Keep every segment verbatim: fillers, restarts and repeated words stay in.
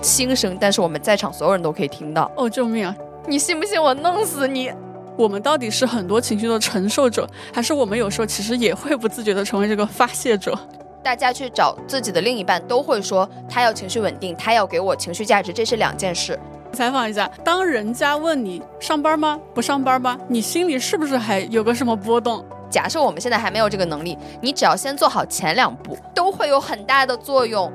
轻声，但是我们在场所有人都可以听到。 哦，救命啊！ 你信不信我弄死你？ 我们到底是很多情绪的承受者，还是我们有时候其实也会不自觉的成为这个发泄者？ 大家去找自己的另一半都会说他要情绪稳定，他要给我情绪价值，这是两件事。 采访一下，当人家问你上班吗？不上班吗？你心里是不是还有个什么波动？ 假设我们现在还没有这个能力，你只要先做好前两步，都会有很大的作用。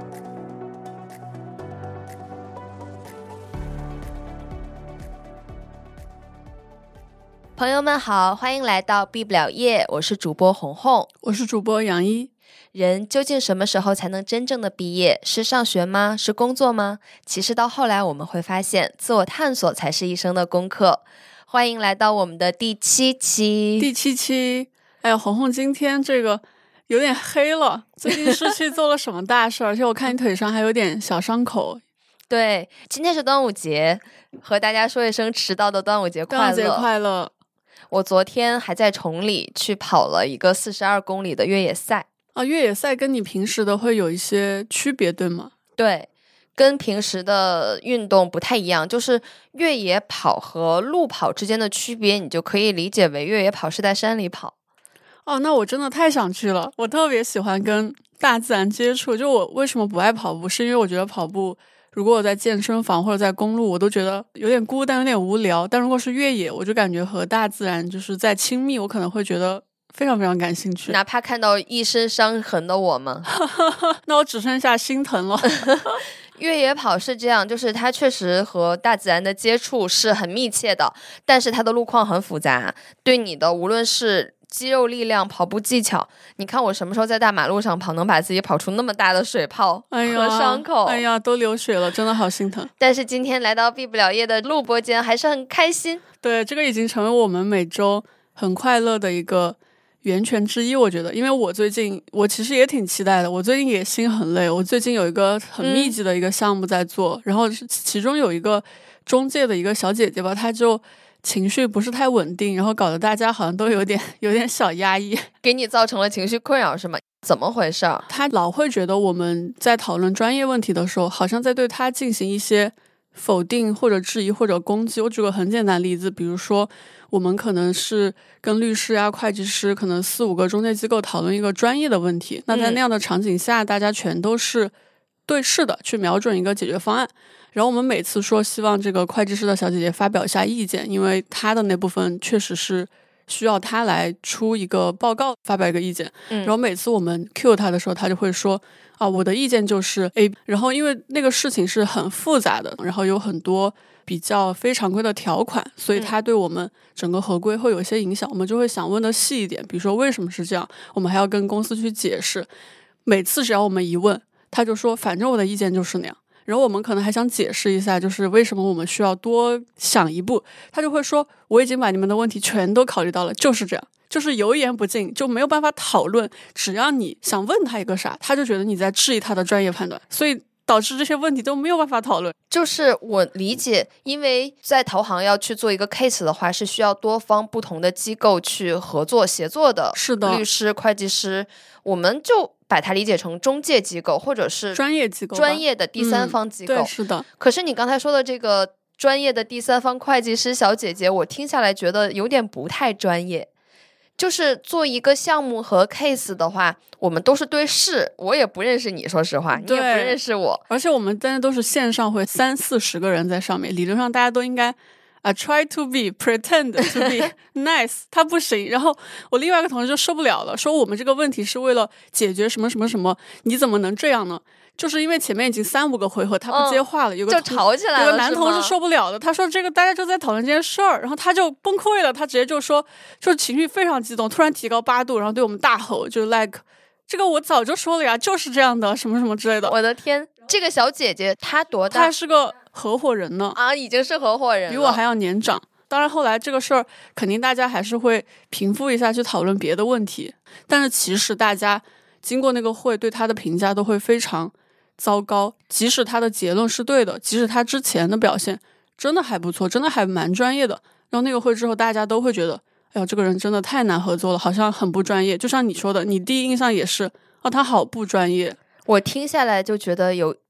朋友们好，欢迎来到毕不了业，我是主播红红， 我是主播杨一。 人究竟什么时候才能真正的毕业？是上学吗？是工作吗？其实到后来我们会发现，自我探索才是一生的功课。欢迎来到我们的第七期。 第七期，哎呀，红红今天这个有点黑了，最近是去做了什么大事？而且我看你腿上还有点小伤口。 对，今天是端午节，和大家说一声迟到的端午节快乐。 端午节快乐！ 我昨天还在崇礼去跑了一个四十二公里的越野赛。 啊，越野赛跟你平时的会有一些区别，对吗？ 对，跟平时的运动不太一样，就是越野跑和路跑之间的区别，你就可以理解为越野跑是在山里跑。 哦，那我真的太想去了，我特别喜欢跟大自然接触。就我为什么不爱跑步，是因为我觉得跑步如果我在健身房或者在公路，我都觉得有点孤单，有点无聊。但如果是越野，我就感觉和大自然就是在亲密，我可能会觉得非常非常感兴趣。 哪怕看到一身伤痕的我吗？ 那我只剩下心疼了。 越野跑是这样，就是它确实和大自然的接触是很密切的，但是它的路况很复杂，对你的无论是肌肉力量、跑步技巧，你看我什么时候在大马路上跑，能把自己跑出那么大的水泡和伤口？ 哎呀，哎呀，都流血了，真的好心疼。 但是今天来到毕不了业的录播间，还是很开心。 对，这个已经成为我们每周很快乐的一个源泉之一，我觉得。因为我最近我其实也挺期待的，我最近也心很累，我最近有一个很密集的一个项目在做、嗯、然后其中有一个中介的一个小姐姐吧，她就情绪不是太稳定，然后搞得大家好像都有点有点小压抑， 给你造成了情绪困扰是吗？怎么回事？ 她老会觉得我们在讨论专业问题的时候，好像在对她进行一些否定或者质疑或者攻击。我举个很简单的例子，比如说我们可能是跟律师啊、会计师，可能四五个中介机构讨论一个专业的问题，那在那样的场景下、嗯、大家全都是对视的去瞄准一个解决方案，然后我们每次说希望这个会计师的小姐姐发表一下意见，因为她的那部分确实是需要她来出一个报告，发表一个意见、嗯、然后每次我们 cue 她的时候，她就会说啊，我的意见就是 A， 然后因为那个事情是很复杂的，然后有很多比较非常规的条款，所以它对我们整个合规会有一些影响、嗯、我们就会想问的细一点，比如说为什么是这样，我们还要跟公司去解释。每次只要我们一问，他就说反正我的意见就是那样，然后我们可能还想解释一下就是为什么我们需要多想一步，他就会说我已经把你们的问题全都考虑到了，就是这样，就是油盐不进，就没有办法讨论。只要你想问他一个啥，他就觉得你在质疑他的专业判断，所以导致这些问题都没有办法讨论。 就是我理解，因为在投行要去做一个 case 的话，是需要多方不同的机构去合作协作的。 是的， 律师、会计师，我们就把它理解成中介机构或者是专业机构、 专业的第三方机构、 嗯、对，是的。 可是你刚才说的这个专业的第三方会计师小姐姐，我听下来觉得有点不太专业。就是做一个项目和 case 的话，我们都是对视，我也不认识你，说实话，你也不认识我， 而且我们大家都是线上会三四十个人在上面，理论上大家都应该啊、uh, try to be pretend to be nice， 他不行。然后我另外一个同事就受不了了，说我们这个问题是为了解决什么什么什么，你怎么能这样呢？就是因为前面已经三五个回合他不接话了、嗯、有个就吵起来了， 有个男同事受不了了，他说这个大家就在讨论这件事儿，然后他就崩溃了，他直接就说就是情绪非常激动，突然提高八度，然后对我们大吼，就 like 这个我早就说了呀，就是这样的什么什么之类的。 我的天，这个小姐姐她多大？ 她是个合伙人呢啊，已经是合伙人了， 比我还要年长。当然后来这个事儿肯定大家还是会平复一下去讨论别的问题，但是其实大家经过那个会对她的评价都会非常糟糕，即使他的结论是对的，即使他之前的表现真的还不错，真的还蛮专业的，然后那个会之后大家都会觉得哎呀这个人真的太难合作了，好像很不专业。就像你说的，你第一印象也是哦他好不专业。 我听下来就觉得有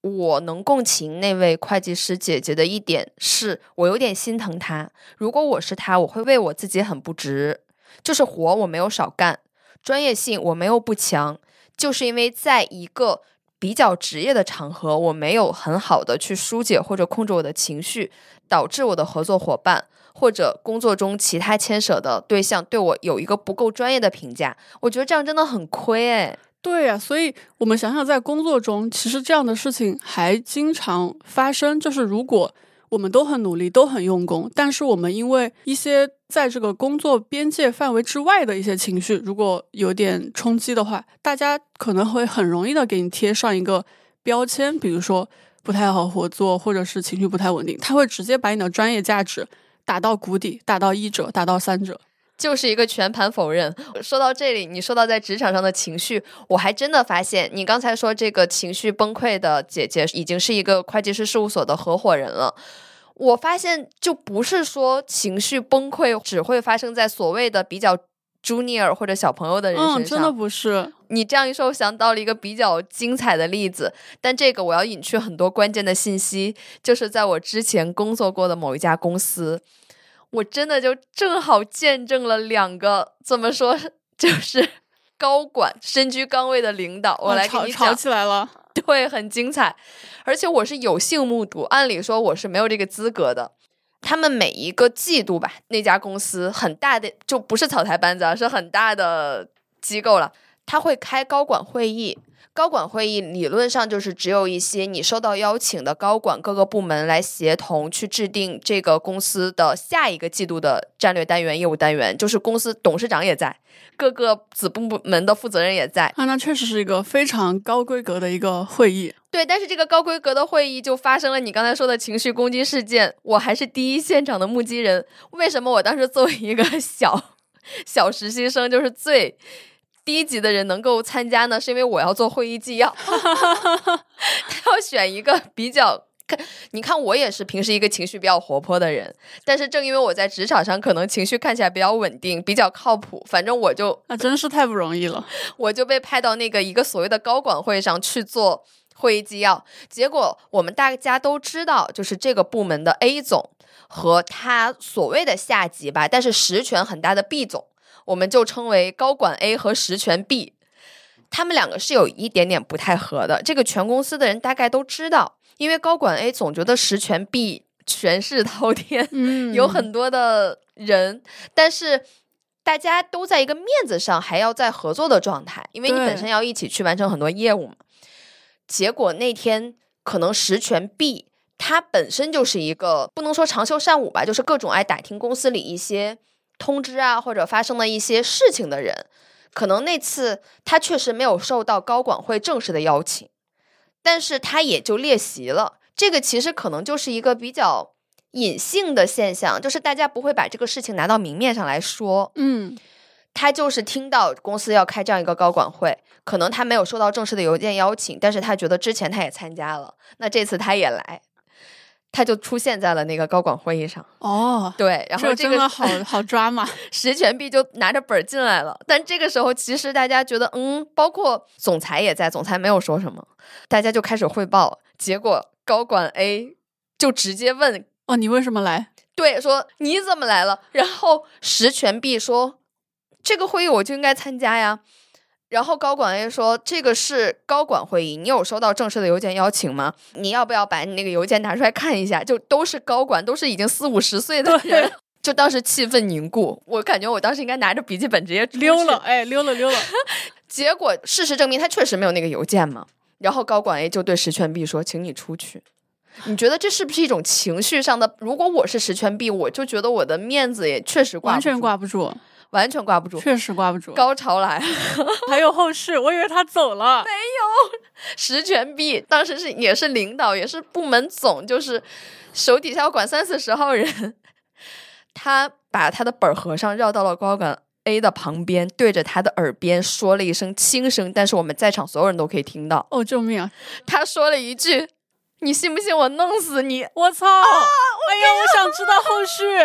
我能共情那位会计师姐姐的一点是，我有点心疼她。如果我是她，我会为我自己很不值，就是活我没有少干，专业性我没有不强，就是因为在一个比较职业的场合，我没有很好的去疏解或者控制我的情绪，导致我的合作伙伴或者工作中其他牵扯的对象对我有一个不够专业的评价。我觉得这样真的很亏哎。 对呀、啊，所以我们想想在工作中其实这样的事情还经常发生，就是如果我们都很努力都很用功，但是我们因为一些在这个工作边界范围之外的一些情绪如果有点冲击的话，大家可能会很容易的给你贴上一个标签，比如说不太好合作，或者是情绪不太稳定，他会直接把你的专业价值打到谷底，打到一折，打到三折， 就是一个全盘否认。说到这里，你说到在职场上的情绪，我还真的发现你刚才说这个情绪崩溃的姐姐已经是一个会计师事务所的合伙人了。我发现就不是说情绪崩溃只会发生在所谓的比较 junior 或者小朋友的人身上， 嗯，真的不是。 你这样一说，我想到了一个比较精彩的例子，但这个我要隐去很多关键的信息，就是在我之前工作过的某一家公司，我真的就正好见证了两个怎么说，就是高管身居岗位的领导，我来给你讲、 啊、吵, 吵起来了， 对，很精彩，而且我是有幸目睹，按理说我是没有这个资格的。他们每一个季度吧，那家公司很大的，就不是草台班子啊，是很大的机构了，他会开高管会议。高管会议理论上就是只有一些你收到邀请的高管各个部门来协同去制定这个公司的下一个季度的战略单元、业务单元，就是公司董事长也在，各个子部门的负责人也在啊，那确实是一个非常高规格的一个会议。 对，但是这个高规格的会议就发生了你刚才说的情绪攻击事件，我还是第一现场的目击人。为什么我当时作为一个小小实习生，就是最低级的人能够参加呢？是因为我要做会议纪要他要选一个比较，你看我也是平时一个情绪比较活泼的人，但是正因为我在职场上可能情绪看起来比较稳定，比较靠谱，反正我就那真是太不容易了， 我就被派到那个一个所谓的高管会上去做会议纪要。结果我们大家都知道，就是这个部门的 A 总和他所谓的下级吧，但是实权很大的 B 总，我们就称为高管 A 和实权 B， 他们两个是有一点点不太合的，这个全公司的人大概都知道，因为高管 A 总觉得实权 B 权势滔天、嗯、有很多的人，但是大家都在一个面子上还要在合作的状态，因为你本身要一起去完成很多业务嘛。结果那天可能实权 B 他本身就是一个不能说长袖善舞吧，就是各种爱打听公司里一些通知啊或者发生的一些事情的人，可能那次他确实没有受到高管会正式的邀请，但是他也就列席了。这个其实可能就是一个比较隐性的现象，就是大家不会把这个事情拿到明面上来说。 嗯， 他就是听到公司要开这样一个高管会，可能他没有收到正式的邮件邀请，但是他觉得之前他也参加了，那这次他也来，他就出现在了那个高管会议上。 哦， 对，然后这个这真的好好抓嘛， 实权 B 就拿着本进来了。但这个时候其实大家觉得嗯，包括总裁也在，总裁没有说什么，大家就开始汇报，结果高管 A 就直接问哦，你为什么来？ 对，说你怎么来了？然后实权 B 说这个会议我就应该参加呀。然后高管 A 说这个是高管会议，你有收到正式的邮件邀请吗？你要不要把你那个邮件拿出来看一下？就都是高管，都是已经四五十岁的人，就当时气氛凝固。我感觉我当时应该拿着笔记本直接出去溜了，哎，溜了溜了。 结果事实证明他确实没有那个邮件嘛。然后高管 A 就对实权 B 说请你出去。你觉得这是不是一种情绪上的？如果我是实权 B， 我就觉得我的面子也确实挂不住， 完全挂不住， 完全挂不住， 确实挂不住。 高潮来了还有后事，我以为他走了。 没有，实权 B 当时是也是领导，也是部门总，就是手底下要管三四十号人。他把他的本合上，绕到了高管 A 的旁边，对着他的耳边说了一声轻声，但是我们在场所有人都可以听到。 哦，救命啊！ 他说了一句你信不信我弄死你？ 我操、啊、哎呀，我想知道后续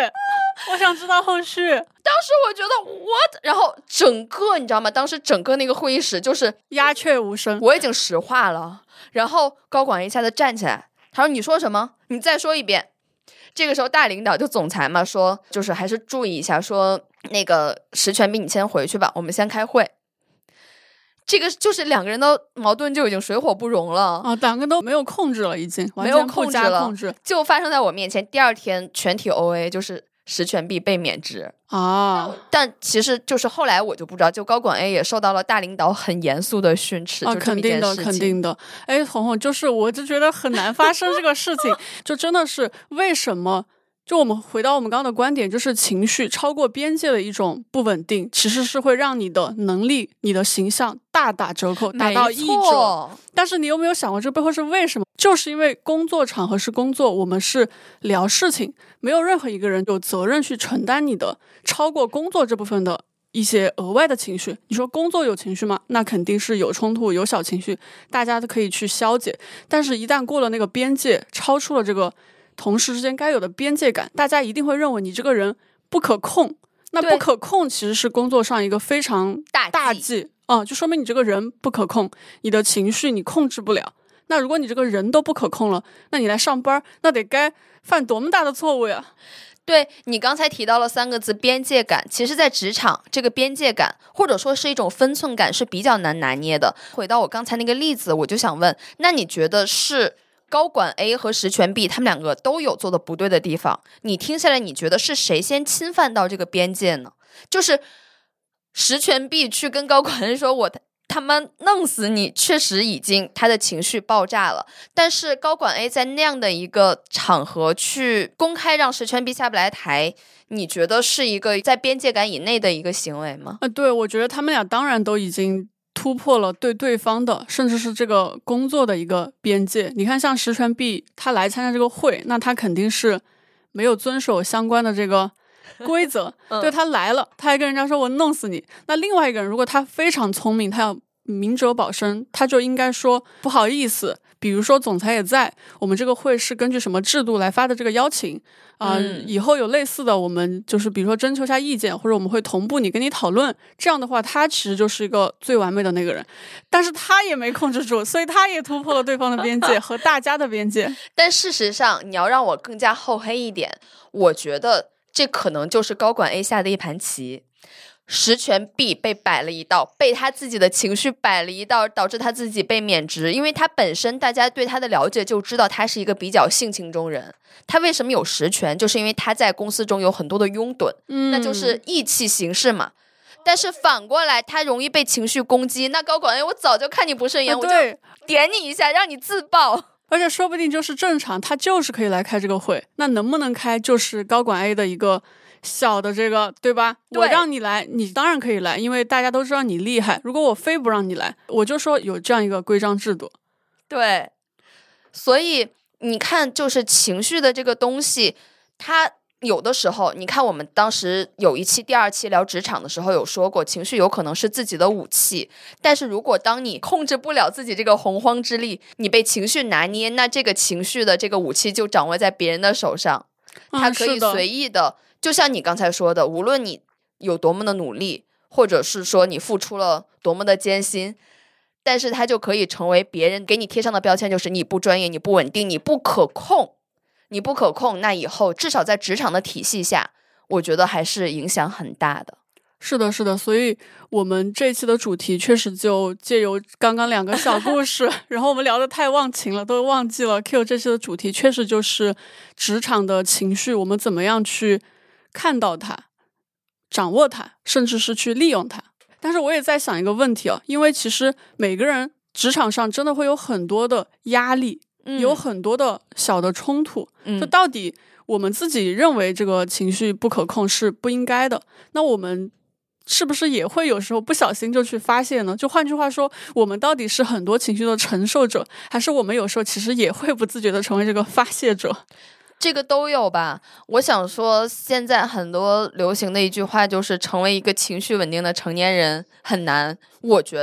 我想知道后续。当时我觉得 what， 然后整个你知道吗？当时整个那个会议室就是鸦雀无声， 我已经石化了。然后高管一下子站起来，他说：“你说什么？你再说一遍。”这个时候大领导就总裁嘛，说就是还是注意一下，说那个石全斌你先回去吧，我们先开会。这个就是两个人的矛盾就已经水火不容了啊，两个都没有控制了，已经没有控制了， 控制就发生在我面前。第二天全体 O A 就是石全斌被免职啊， 但其实就是后来我就不知道，就高管 A 也受到了大领导很严肃的训斥啊， 就这么一件事情。 肯定的，肯定的。哎，红红，就是我就觉得很难发生这个事情，就真的是为什么？就我们回到我们刚刚的观点，就是情绪超过边界的一种不稳定，其实是会让你的能力、你的形象大打折扣，打到一折。但是你有没有想过，这背后是为什么？就是因为工作场合是工作，我们是聊事情，没有任何一个人有责任去承担你的超过工作这部分的一些额外的情绪。你说工作有情绪吗？那肯定是有冲突、有小情绪，大家都可以去消解。但是一旦过了那个边界，超出了这个同事之间该有的边界感，大家一定会认为你这个人不可控。那不可控其实是工作上一个非常大忌啊、嗯，就说明你这个人不可控，你的情绪你控制不了。那如果你这个人都不可控了，那你来上班，那得该犯多么大的错误呀？ 对，你刚才提到了三个字边界感，其实在职场这个边界感或者说是一种分寸感是比较难拿捏的。回到我刚才那个例子，我就想问，那你觉得是高管 A 和石全 B 他们两个都有做的不对的地方，你听下来你觉得是谁先侵犯到这个边界呢？就是石全 B 去跟高管 A 说我他妈弄死你，确实已经他的情绪爆炸了，但是高管 A 在那样的一个场合去公开让石全 B 下不来台，你觉得是一个在边界感以内的一个行为吗？ 呃，对，我觉得他们俩当然都已经突破了对对方的甚至是这个工作的一个边界。你看像石全 B 他来参加这个会，那他肯定是没有遵守相关的这个规则、嗯、对，他来了他还跟人家说我弄死你。那另外一个人如果他非常聪明，他要明哲保身，他就应该说不好意思，比如说总裁也在，我们这个会是根据什么制度来发的这个邀请啊、呃嗯，以后有类似的我们就是比如说征求下意见，或者我们会同步你跟你讨论，这样的话他其实就是一个最完美的那个人，但是他也没控制住，所以他也突破了对方的边界和大家的边界。 但事实上你要让我更加厚黑一点，我觉得这可能就是高管 A 下的一盘棋，石全 B 被摆了一道，被他自己的情绪摆了一道，导致他自己被免职。因为他本身大家对他的了解就知道他是一个比较性情中人，他为什么有实权，就是因为他在公司中有很多的拥趸、嗯、那就是意气行事嘛。但是反过来他容易被情绪攻击，那高管 A 我早就看你不顺眼、啊、我就点你一下让你自爆， 而且说不定就是正常他就是可以来开这个会，那能不能开就是高管 A 的一个小的这个对吧？对，我让你来你当然可以来，因为大家都知道你厉害，如果我非不让你来，我就说有这样一个规章制度。 对，所以你看就是情绪的这个东西，它有的时候你看我们当时有一期第二期聊职场的时候有说过，情绪有可能是自己的武器，但是如果当你控制不了自己这个洪荒之力，你被情绪拿捏，那这个情绪的这个武器就掌握在别人的手上，它可以随意的、嗯、就像你刚才说的，无论你有多么的努力，或者是说你付出了多么的艰辛，但是它就可以成为别人给你贴上的标签，就是你不专业，你不稳定，你不可控，你不可控，那以后至少在职场的体系下，我觉得还是影响很大的。 是的是的，所以我们这期的主题确实就借由刚刚两个小故事然后我们聊得太忘情了，都忘记了 Q 这期的主题确实就是职场的情绪，我们怎么样去看到它，掌握它，甚至是去利用它。但是我也在想一个问题啊，因为其实每个人职场上真的会有很多的压力、嗯、有很多的小的冲突、嗯、就到底我们自己认为这个情绪不可控是不应该的，那我们是不是也会有时候不小心就去发泄呢？就换句话说，我们到底是很多情绪的承受者，还是我们有时候其实也会不自觉的成为这个发泄者？ 这个都有吧。我想说现在很多流行的一句话就是成为一个情绪稳定的成年人很难。我觉得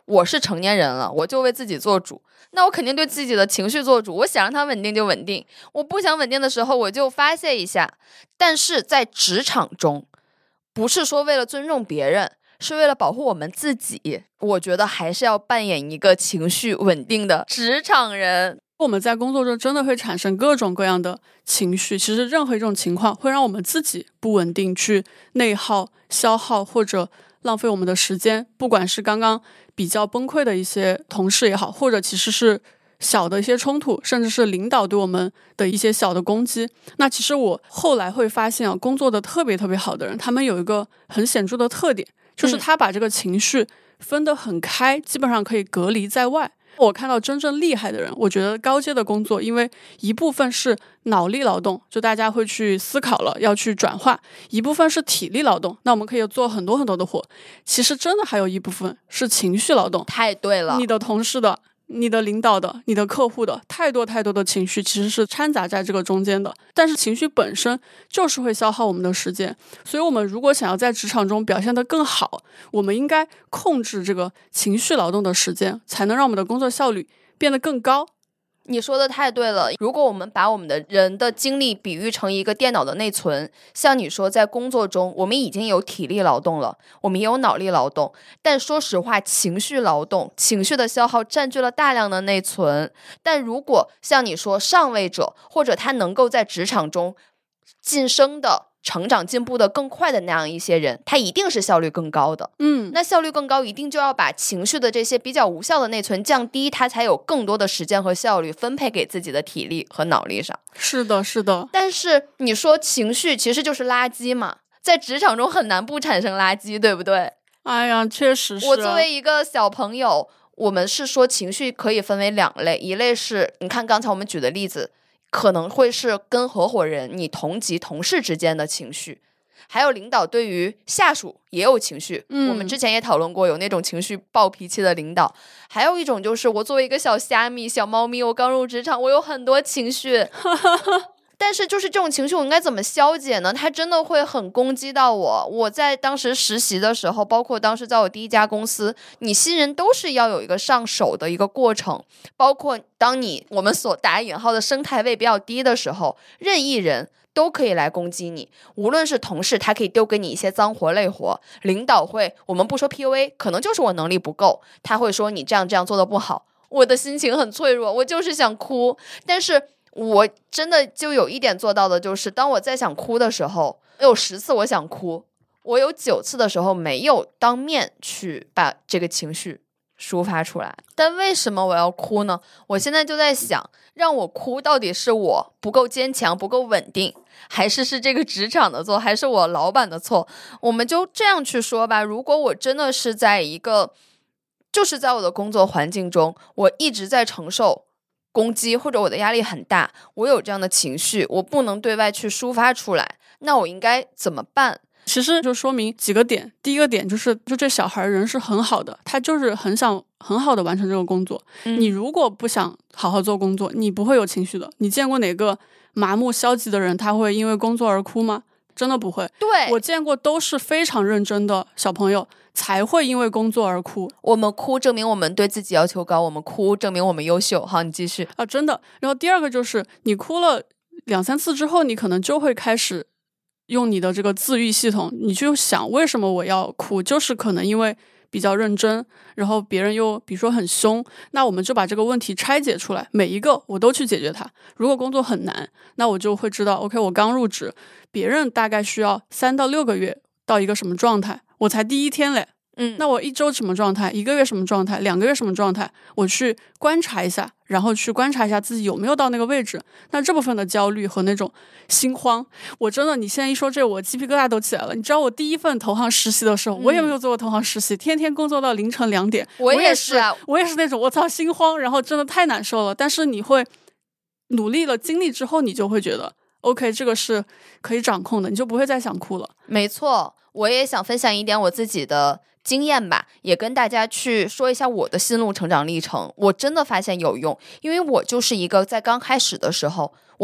我是成年人了，我就为自己做主，那我肯定对自己的情绪做主，我想让它稳定就稳定，我不想稳定的时候我就发泄一下。但是在职场中，不是说为了尊重别人，是为了保护我们自己，我觉得还是要扮演一个情绪稳定的职场人。 我们在工作中真的会产生各种各样的情绪，其实任何一种情况会让我们自己不稳定，去内耗、消耗或者浪费我们的时间，不管是刚刚比较崩溃的一些同事也好，或者其实是小的一些冲突，甚至是领导对我们的一些小的攻击。那其实我后来会发现啊，工作的特别特别好的人，他们有一个很显著的特点，就是他把这个情绪分得很开，基本上可以隔离在外。我看到真正厉害的人，我觉得高阶的工作，因为一部分是脑力劳动，就大家会去思考了，要去转化；一部分是体力劳动，那我们可以做很多很多的活。其实真的还有一部分是情绪劳动。 太对了， 你的同事的、你的领导的、你的客户的，太多太多的情绪其实是掺杂在这个中间的。但是情绪本身就是会消耗我们的时间，所以我们如果想要在职场中表现得更好，我们应该控制这个情绪劳动的时间，才能让我们的工作效率变得更高。 你说的太对了，如果我们把我们的人的精力比喻成一个电脑的内存，像你说在工作中我们已经有体力劳动了，我们也有脑力劳动，但说实话情绪劳动，情绪的消耗占据了大量的内存。但如果像你说上位者，或者他能够在职场中晋升的成长进步的更快的那样一些人，他一定是效率更高的。 嗯， 那效率更高一定就要把情绪的这些比较无效的内存降低，他才有更多的时间和效率分配给自己的体力和脑力上。 是的是的。 但是你说情绪其实就是垃圾嘛，在职场中很难不产生垃圾，对不对？ 哎呀，确实是、啊、 我作为一个小朋友，我们是说情绪可以分为两类，一类是你看刚才我们举的例子，可能会是跟合伙人、你同级同事之间的情绪，还有领导对于下属也有情绪、嗯、我们之前也讨论过，有那种情绪暴脾气的领导。还有一种就是我作为一个小虾米、小猫咪，我刚入职场，我有很多情绪但是就是这种情绪我应该怎么消解呢？它真的会很攻击到我。我在当时实习的时候，包括当时在我第一家公司，你新人都是要有一个上手的一个过程，包括当你我们所打引号的生态位比较低的时候，任意人都可以来攻击你。无论是同事，他可以丢给你一些脏活累活，领导会，我们不说 P U A， 可能就是我能力不够，他会说你这样这样做的不好，我的心情很脆弱，我就是想哭。但是我真的就有一点做到的，就是当我在想哭的时候，有十次我想哭，我有九次的时候没有当面去把这个情绪抒发出来。但为什么我要哭呢？我现在就在想，让我哭到底是我不够坚强、不够稳定，还是是这个职场的错，还是我老板的错？我们就这样去说吧，如果我真的是在一个就是在我的工作环境中，我一直在承受攻击，或者我的压力很大，我有这样的情绪，我不能对外去抒发出来，那我应该怎么办？ 其实就说明几个点。第一个点就是就这小孩人是很好的，他就是很想很好的完成这个工作、嗯、你如果不想好好做工作，你不会有情绪的。你见过哪个麻木消极的人他会因为工作而哭吗？真的不会。 对， 我见过都是非常认真的小朋友才会因为工作而哭。 我们哭证明我们对自己要求高，我们哭证明我们优秀。好，你继续啊，真的。然后第二个就是你哭了两三次之后，你可能就会开始用你的这个自愈系统，你就想为什么我要哭，就是可能因为比较认真，然后别人又比如说很凶，那我们就把这个问题拆解出来，每一个我都去解决它。如果工作很难，那我就会知道 OK， 我刚入职，别人大概需要三到六个月到一个什么状态，我才第一天嘞，嗯，那我一周什么状态，一个月什么状态，两个月什么状态，我去观察一下，然后去观察一下自己有没有到那个位置。那这部分的焦虑和那种心慌，我真的你现在一说这我鸡皮疙瘩都起来了。你知道我第一份投行实习的时候、嗯、我也没有做过投行实习，天天工作到凌晨两点。 我也是啊， 我也是那种我操心慌，然后真的太难受了。但是你会努力了经历之后，你就会觉得 OK， 这个是可以掌控的，你就不会再想哭了。 没错，我也想分享一点我自己的经验吧，也跟大家去说一下我的心路成长历程。我真的发现有用，因为我就是一个在刚开始的时候，我们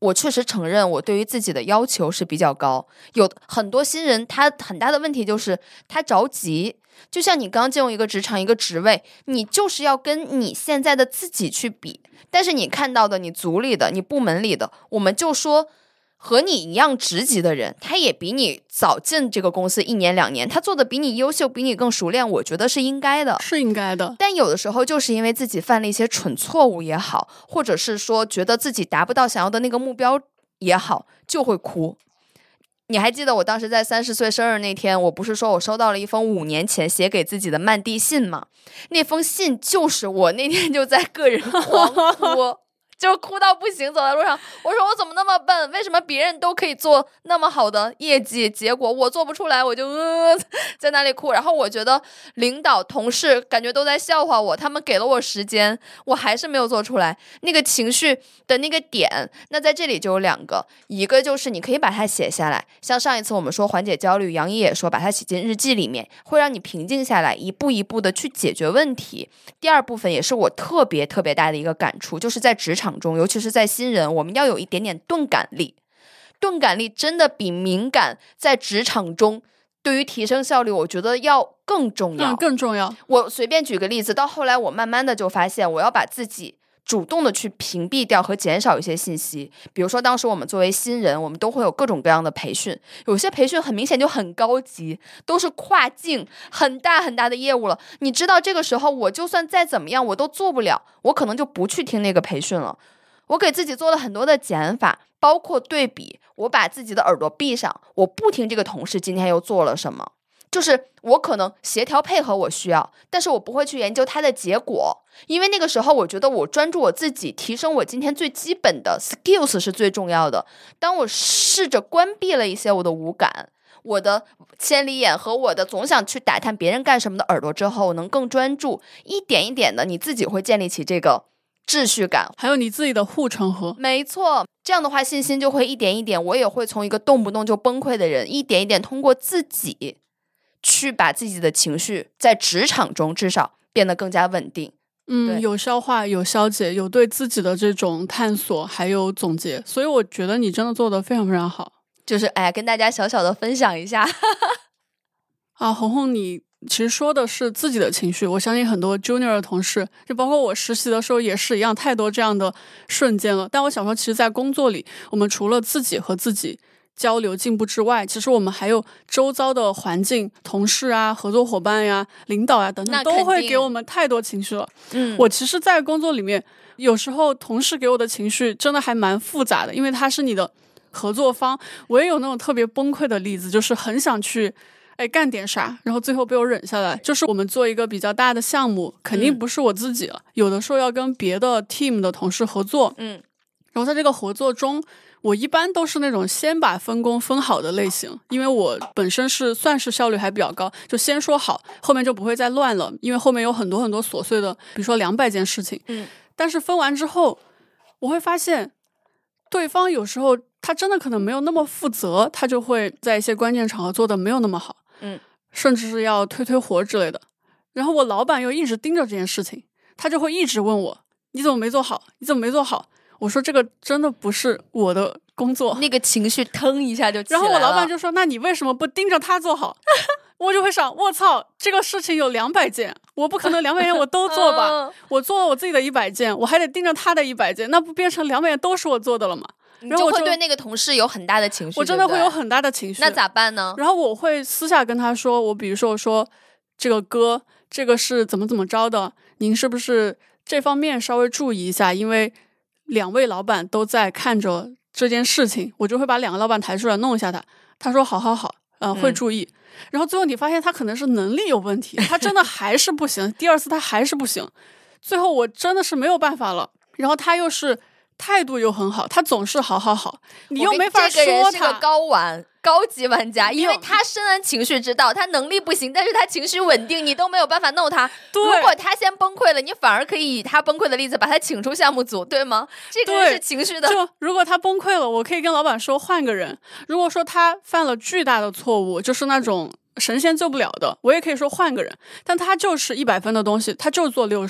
我确实承认我对于自己的要求是比较高，有很多新人他很大的问题就是他着急，就像你刚进入一个职场一个职位，你就是要跟你现在的自己去比，但是你看到的你组里的你部门里的，我们就说和你一样职级的人，他也比你早进这个公司一年两年，他做的比你优秀比你更熟练，我觉得是应该的， 是应该的。 但有的时候就是因为自己犯了一些蠢错误也好，或者是说觉得自己达不到想要的那个目标也好，就会哭。你还记得我当时在三十岁生日那天，我不是说我收到了一封五年前写给自己的漫地信吗？那封信就是我那天就在个人狂哭就哭到不行，走在路上我说我怎么那么笨，为什么别人都可以做那么好的业绩，结果我做不出来，我就呃在那里哭。然后我觉得领导同事感觉都在笑话我，他们给了我时间，我还是没有做出来，那个情绪的那个点，那在这里就有两个，一个就是你可以把它写下来，像上一次我们说缓解焦虑，杨一也说把它写进日记里面，会让你平静下来，一步一步的去解决问题。第二部分也是我特别特别大的一个感触，就是在职场中，尤其是在新人，我们要有一点点钝感力。钝感力真的比敏感在职场中对于提升效率我觉得要更重要、 嗯、更重要。 我随便举个例子，到后来我慢慢的就发现，我要把自己主动的去屏蔽掉和减少一些信息。比如说当时我们作为新人，我们都会有各种各样的培训，有些培训很明显就很高级，都是跨境很大很大的业务了，你知道这个时候我就算再怎么样我都做不了，我可能就不去听那个培训了。我给自己做了很多的减法，包括对比，我把自己的耳朵闭上，我不听这个同事今天又做了什么，就是我可能协调配合我需要，但是我不会去研究它的结果，因为那个时候我觉得我专注我自己，提升我今天最基本的 skills 是最重要的。当我试着关闭了一些我的五感，我的千里眼和我的总想去打探别人干什么的耳朵之后，我能更专注，一点一点的你自己会建立起这个秩序感， 还有你自己的护城河。 没错，这样的话信心就会一点一点，我也会从一个动不动就崩溃的人，一点一点通过自己去把自己的情绪在职场中至少变得更加稳定。 嗯，有消化，有消解，有对自己的这种探索，还有总结，所以我觉得你真的做得非常非常好。 就是哎，跟大家小小的分享一下啊，红红你其实说的是自己的情绪，我相信很多 junior 的同事，就包括我实习的时候也是一样，太多这样的瞬间了。但我想说，其实在工作里，我们除了自己和自己交流进步之外，其实我们还有周遭的环境，同事啊、合作伙伴呀、领导啊等等，都会给我们太多情绪了。 嗯， 我其实在工作里面，有时候同事给我的情绪真的还蛮复杂的，因为他是你的合作方。我也有那种特别崩溃的例子，就是很想去哎，干点啥，然后最后被我忍下来。就是我们做一个比较大的项目，肯定不是我自己了、嗯、有的时候要跟别的 team 的同事合作， 嗯， 然后在这个合作中，我一般都是那种先把分工分好的类型，因为我本身是算是效率还比较高，就先说好，后面就不会再乱了，因为后面有很多很多琐碎的，比如说两百件事情， 嗯， 但是分完之后，我会发现对方有时候他真的可能没有那么负责，他就会在一些关键场合做的没有那么好， 嗯， 甚至是要推推活之类的。然后我老板又一直盯着这件事情，他就会一直问我，你怎么没做好？你怎么没做好？我说这个真的不是我的工作。 那个情绪腾一下就起来了。 然后我老板就说，那你为什么不盯着他做好？我就会想，我操，这个事情有两百件，我不可能两百件我都做吧、嗯、我做了我自己的一百件，我还得盯着他的一百件，那不变成两百件都是我做的了吗？ 然后我就会对那个同事有很大的情绪， 我真的会有很大的情绪。 那咋办呢？ 然后我会私下跟他说，我比如说我说这个歌这个是怎么怎么着的，您是不是这方面稍微注意一下，因为两位老板都在看着这件事情，我就会把两个老板抬出来弄一下他。他说好好好，呃，会注意、嗯、然后最后你发现他可能是能力有问题，他真的还是不行第二次他还是不行，最后我真的是没有办法了，然后他又是态度又很好，他总是好好好，你又没法说他。这个人是个高玩高级玩家，因为他深谙情绪之道，他能力不行，但是他情绪稳定，你都没有办法弄他。如果他先崩溃了，你反而可以以他崩溃的例子把他请出项目组，对吗？这个人是情绪的。 就如果他崩溃了，我可以跟老板说换个人。如果说他犯了巨大的错误，就是那种神仙救不了的，我也可以说换个人。但他就是一百分的东西，他就做六十。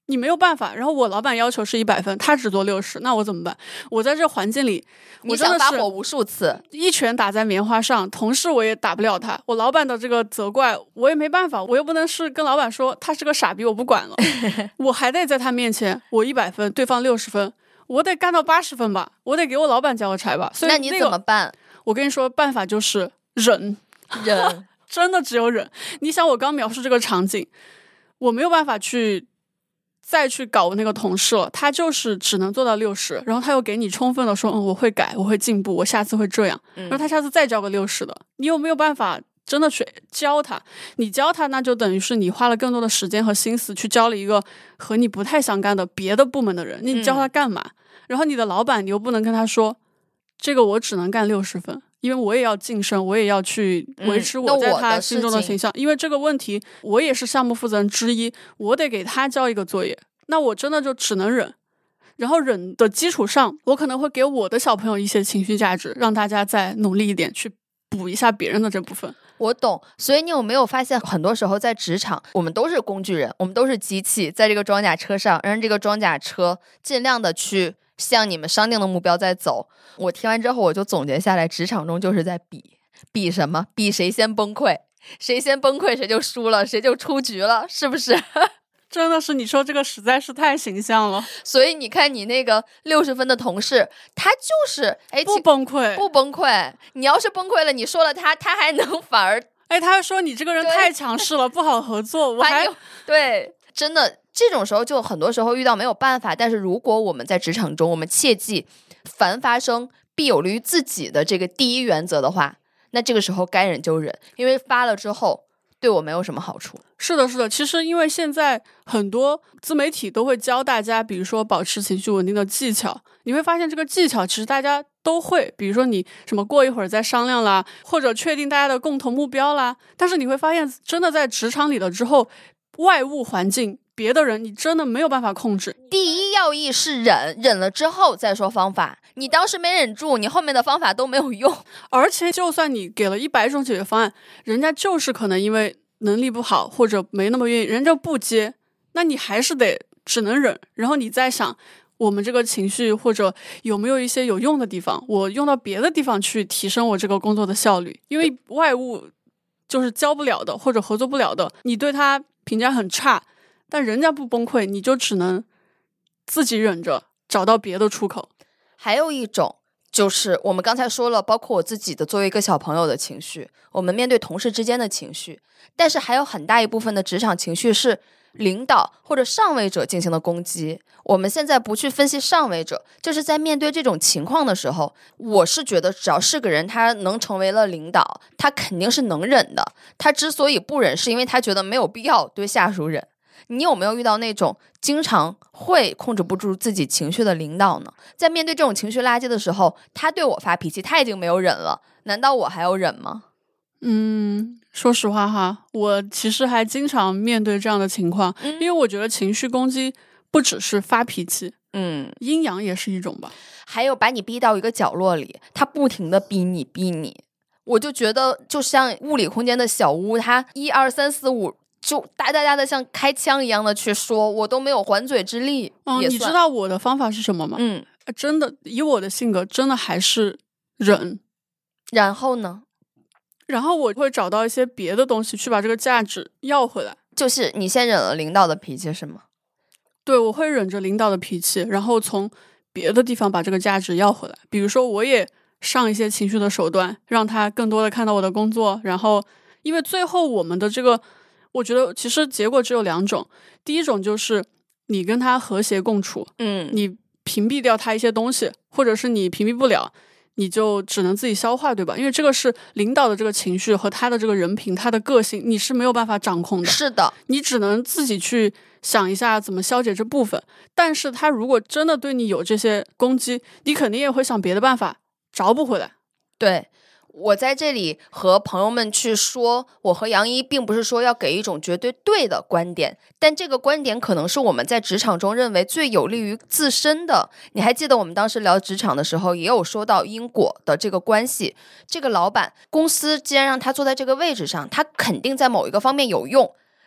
你没有办法。然后我老板要求是一百分，他只做六十，那我怎么办？我在这环境里， 你想发火无数次， 一拳打在棉花上，同事我也打不了他，我老板的这个责怪我也没办法，我又不能是跟老板说他是个傻逼，我不管了，我还得在他面前我一百分，对方六十分，我得干到八十分吧，我得给我老板交个差吧。所以、 那个、那你怎么办？ 我跟你说，办法就是忍， 忍， 真的只有忍。你想，我刚描述这个场景，我没有办法去再去搞那个同事了，他就是只能做到六十，然后他又给你充分的说，嗯，我会改，我会进步，我下次会这样，然后他下次再交个六十的，你有没有办法真的去教他？你教他，那就等于是你花了更多的时间和心思去教了一个和你不太相干的别的部门的人，你教他干嘛？嗯、然后你的老板，你又不能跟他说，这个我只能干六十分，因为我也要晋升，我也要去维持我在他心中的形象、嗯、因为这个问题我也是项目负责人之一，我得给他交一个作业，那我真的就只能忍。然后忍的基础上，我可能会给我的小朋友一些情绪价值，让大家再努力一点去补一下别人的这部分。 我懂。所以你有没有发现，很多时候在职场，我们都是工具人，我们都是机器，在这个装甲车上，让这个装甲车尽量的去向你们商定的目标在走。我听完之后，我就总结下来，职场中就是在比比什么？比谁先崩溃，谁先崩溃谁就输了，谁就出局了，是不是？ 真的是，你说这个实在是太形象了。 所以你看你那个六十分的同事，他就是哎不崩溃， 不崩溃。你要是崩溃了，你说了他，他还能反而哎，他说你这个人太强势了，不好合作。我还对，真的这种时候就很多时候遇到没有办法。但是如果我们在职场中，我们切记凡发生必有利于自己的这个第一原则的话，那这个时候该忍就忍，因为发了之后对我没有什么好处。 是的，是的。其实因为现在很多自媒体都会教大家，比如说保持情绪稳定的技巧，你会发现这个技巧其实大家都会，比如说你什么过一会儿再商量啦，或者确定大家的共同目标啦。但是你会发现真的在职场里了之后，外物环境别的人你真的没有办法控制。 第一要义是忍，忍了之后再说方法。你当时没忍住，你后面的方法都没有用。 而且就算你给了一百种解决方案，人家就是可能因为能力不好或者没那么愿意，人家不接，那你还是得只能忍。然后你再想我们这个情绪或者有没有一些有用的地方，我用到别的地方去提升我这个工作的效率。因为外物就是教不了的或者合作不了的，你对他评价很差，但人家不崩溃，你就只能自己忍着找到别的出口。 还有一种就是我们刚才说了，包括我自己的作为一个小朋友的情绪，我们面对同事之间的情绪，但是还有很大一部分的职场情绪是领导或者上位者进行的攻击。我们现在不去分析上位者，就是在面对这种情况的时候，我是觉得只要是个人他能成为了领导，他肯定是能忍的。他之所以不忍，是因为他觉得没有必要对下属忍。你有没有遇到那种经常会控制不住自己情绪的领导呢？在面对这种情绪垃圾的时候，他对我发脾气，他已经没有忍了，难道我还要忍吗？ 嗯，说实话哈，我其实还经常面对这样的情况、嗯、因为我觉得情绪攻击不只是发脾气，嗯，阴阳也是一种吧。 还有把你逼到一个角落里，他不停的逼你逼你，我就觉得就像物理空间的小屋，他一二三四五就哒哒哒的像开枪一样的去说，我都没有还嘴之力。 嗯，你知道我的方法是什么吗？嗯，真的以我的性格真的还是忍。 然后呢？ 然后我会找到一些别的东西去把这个价值要回来。 就是你先忍了领导的脾气是吗？ 对，我会忍着领导的脾气，然后从别的地方把这个价值要回来。比如说我也上一些情绪的手段，让他更多的看到我的工作。然后因为最后我们的这个我觉得其实结果只有两种，第一种就是你跟他和谐共处，嗯，你屏蔽掉他一些东西，或者是你屏蔽不了，你就只能自己消化，对吧？因为这个是领导的这个情绪和他的这个人品，他的个性你是没有办法掌控的。 是的， 你只能自己去想一下怎么消解这部分。但是他如果真的对你有这些攻击，你肯定也会想别的办法找补回来。 对，我在这里和朋友们去说，我和杨一并不是说要给一种绝对对的观点，但这个观点可能是我们在职场中认为最有利于自身的。你还记得我们当时聊职场的时候也有说到因果的这个关系，这个老板公司既然让他坐在这个位置上，他肯定在某一个方面有用，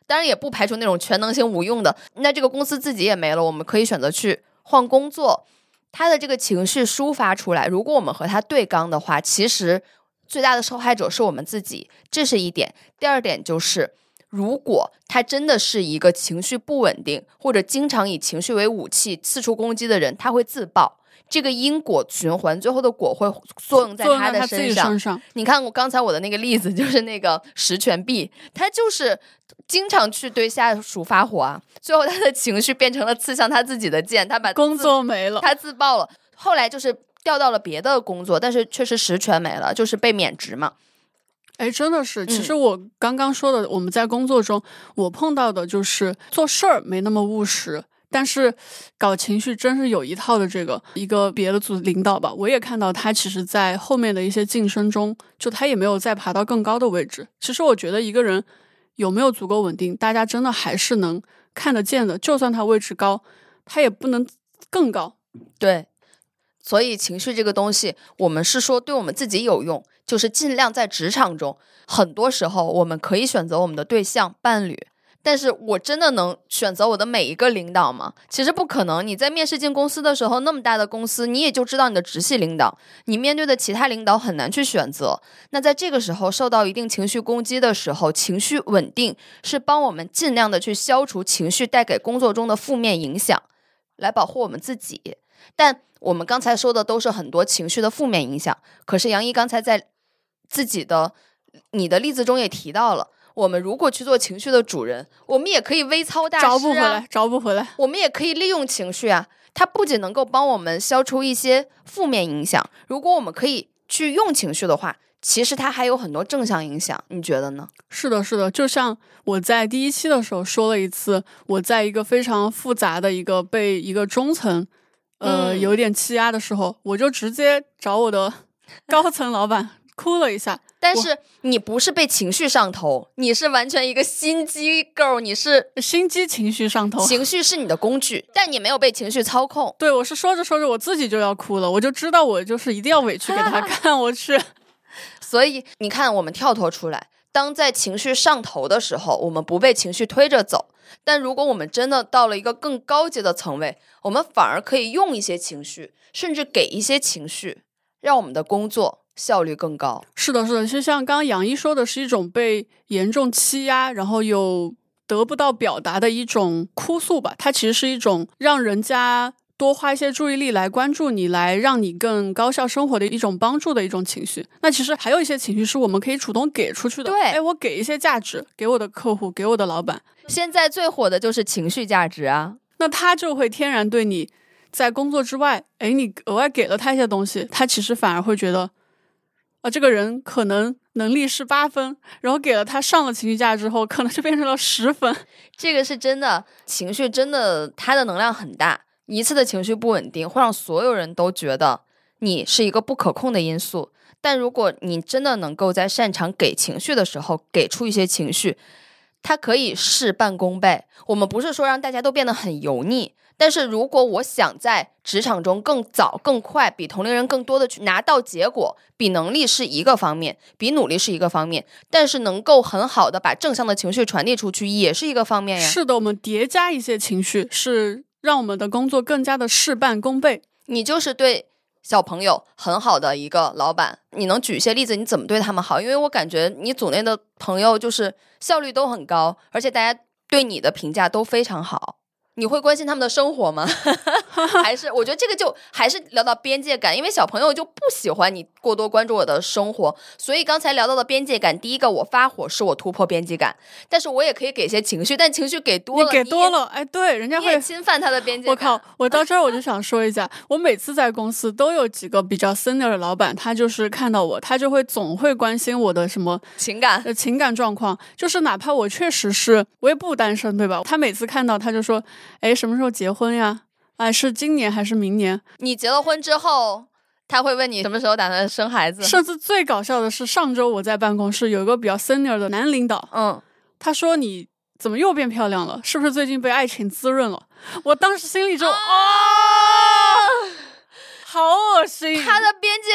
当然也不排除那种全能型无用的，那这个公司自己也没了，我们可以选择去换工作。他的这个情绪抒发出来，如果我们和他对刚的话，其实最大的受害者是我们自己，这是一点。第二点就是如果他真的是一个情绪不稳定或者经常以情绪为武器四处攻击的人，他会自爆，这个因果循环最后的果会作用在他的身上。 身上你看我刚才我的那个例子就是那个十全臂，他就是经常去对下属发火啊，最后他的情绪变成了刺向他自己的剑，他把工作没了， 他自爆了，后来就是调到了别的工作，但是确实实权没了，就是被免职嘛。 哎，真的是，其实我刚刚说的，我们在工作中我碰到的就是做事儿没那么务实，但是搞情绪真是有一套的。这个一个别的组领导吧，我也看到他其实在后面的一些晋升中，就他也没有再爬到更高的位置。其实我觉得一个人有没有足够稳定，大家真的还是能看得见的，就算他位置高，他也不能更高。 对，所以情绪这个东西，我们是说对我们自己有用，就是尽量在职场中，很多时候我们可以选择我们的对象伴侣，但是我真的能选择我的每一个领导吗？其实不可能。你在面试进公司的时候，那么大的公司，你也就知道你的直系领导，你面对的其他领导很难去选择。那在这个时候受到一定情绪攻击的时候，情绪稳定是帮我们尽量的去消除情绪带给工作中的负面影响，来保护我们自己。但我们刚才说的都是很多情绪的负面影响，可是杨一刚才在自己的你的例子中也提到了，我们如果去做情绪的主人，我们也可以微操大师啊， 找不回来，找不回来。 我们也可以利用情绪啊，它不仅能够帮我们消除一些负面影响，如果我们可以去用情绪的话，其实它还有很多正向影响，你觉得呢？ 是的，是的，就像我在第一期的时候说了一次，我在一个非常复杂的一个被一个中层呃、嗯、有点欺压的时候，我就直接找我的高层老板哭了一下。 但是你不是被情绪上头，你是完全一个心机 girl， 你是心机情绪上头， 情绪是你的工具，但你没有被情绪操控。 对，我是说着说着我自己就要哭了，我就知道我就是一定要委屈给他看我去。 所以你看，我们跳脱出来，当在情绪上头的时候，我们不被情绪推着走，但如果我们真的到了一个更高阶的层位，我们反而可以用一些情绪，甚至给一些情绪，让我们的工作效率更高。 是的，是的，就像刚刚杨一说的，是一种被严重欺压，然后有得不到表达的一种哭诉吧。它其实是一种让人家多花一些注意力来关注你，来让你更高效生活的一种帮助的一种情绪。那其实还有一些情绪是我们可以主动给出去的。 对， 哎，我给一些价值给我的客户，给我的老板。 现在最火的就是情绪价值啊， 那他就会天然对你在工作之外，哎，你额外给了他一些东西，他其实反而会觉得啊，这个人可能能力是八分，然后给了他上了情绪价之后，可能就变成了十分。 这个是真的，情绪真的它的能量很大，一次的情绪不稳定会让所有人都觉得你是一个不可控的因素。但如果你真的能够在擅长给情绪的时候给出一些情绪，它可以事半功倍。我们不是说让大家都变得很油腻，但是如果我想在职场中更早更快比同龄人更多的去拿到结果，比能力是一个方面，比努力是一个方面，但是能够很好的把正向的情绪传递出去也是一个方面呀。 是的，我们叠加一些情绪是让我们的工作更加的事半功倍。 你就是对小朋友很好的一个老板，你能举一些例子你怎么对他们好？因为我感觉你组内的朋友就是效率都很高，而且大家对你的评价都非常好。你会关心他们的生活吗？还是我觉得这个就还是聊到边界感，因为小朋友就不喜欢你过多关注我的生活，所以刚才聊到的边界感，第一个我发火是我突破边界感，但是我也可以给一些情绪，但情绪给多了， 你给多了，哎，对，人家会侵犯他的边界感。 我靠，我到这儿我就想说一下，我每次在公司都有几个比较 senior 的老板，他就是看到我，他就会总会关心我的什么情感呃情感状况，就是哪怕我确实是我也不单身，对吧？他每次看到他就说，哎，什么时候结婚呀？哎，是今年还是明年？ 你结了婚之后，他会问你什么时候打算生孩子。 甚至最搞笑的是，上周我在办公室有一个比较 senior 的男领导， 嗯， 他说你怎么又变漂亮了？是不是最近被爱情滋润了？我当时心里就啊，好恶心。 他的边界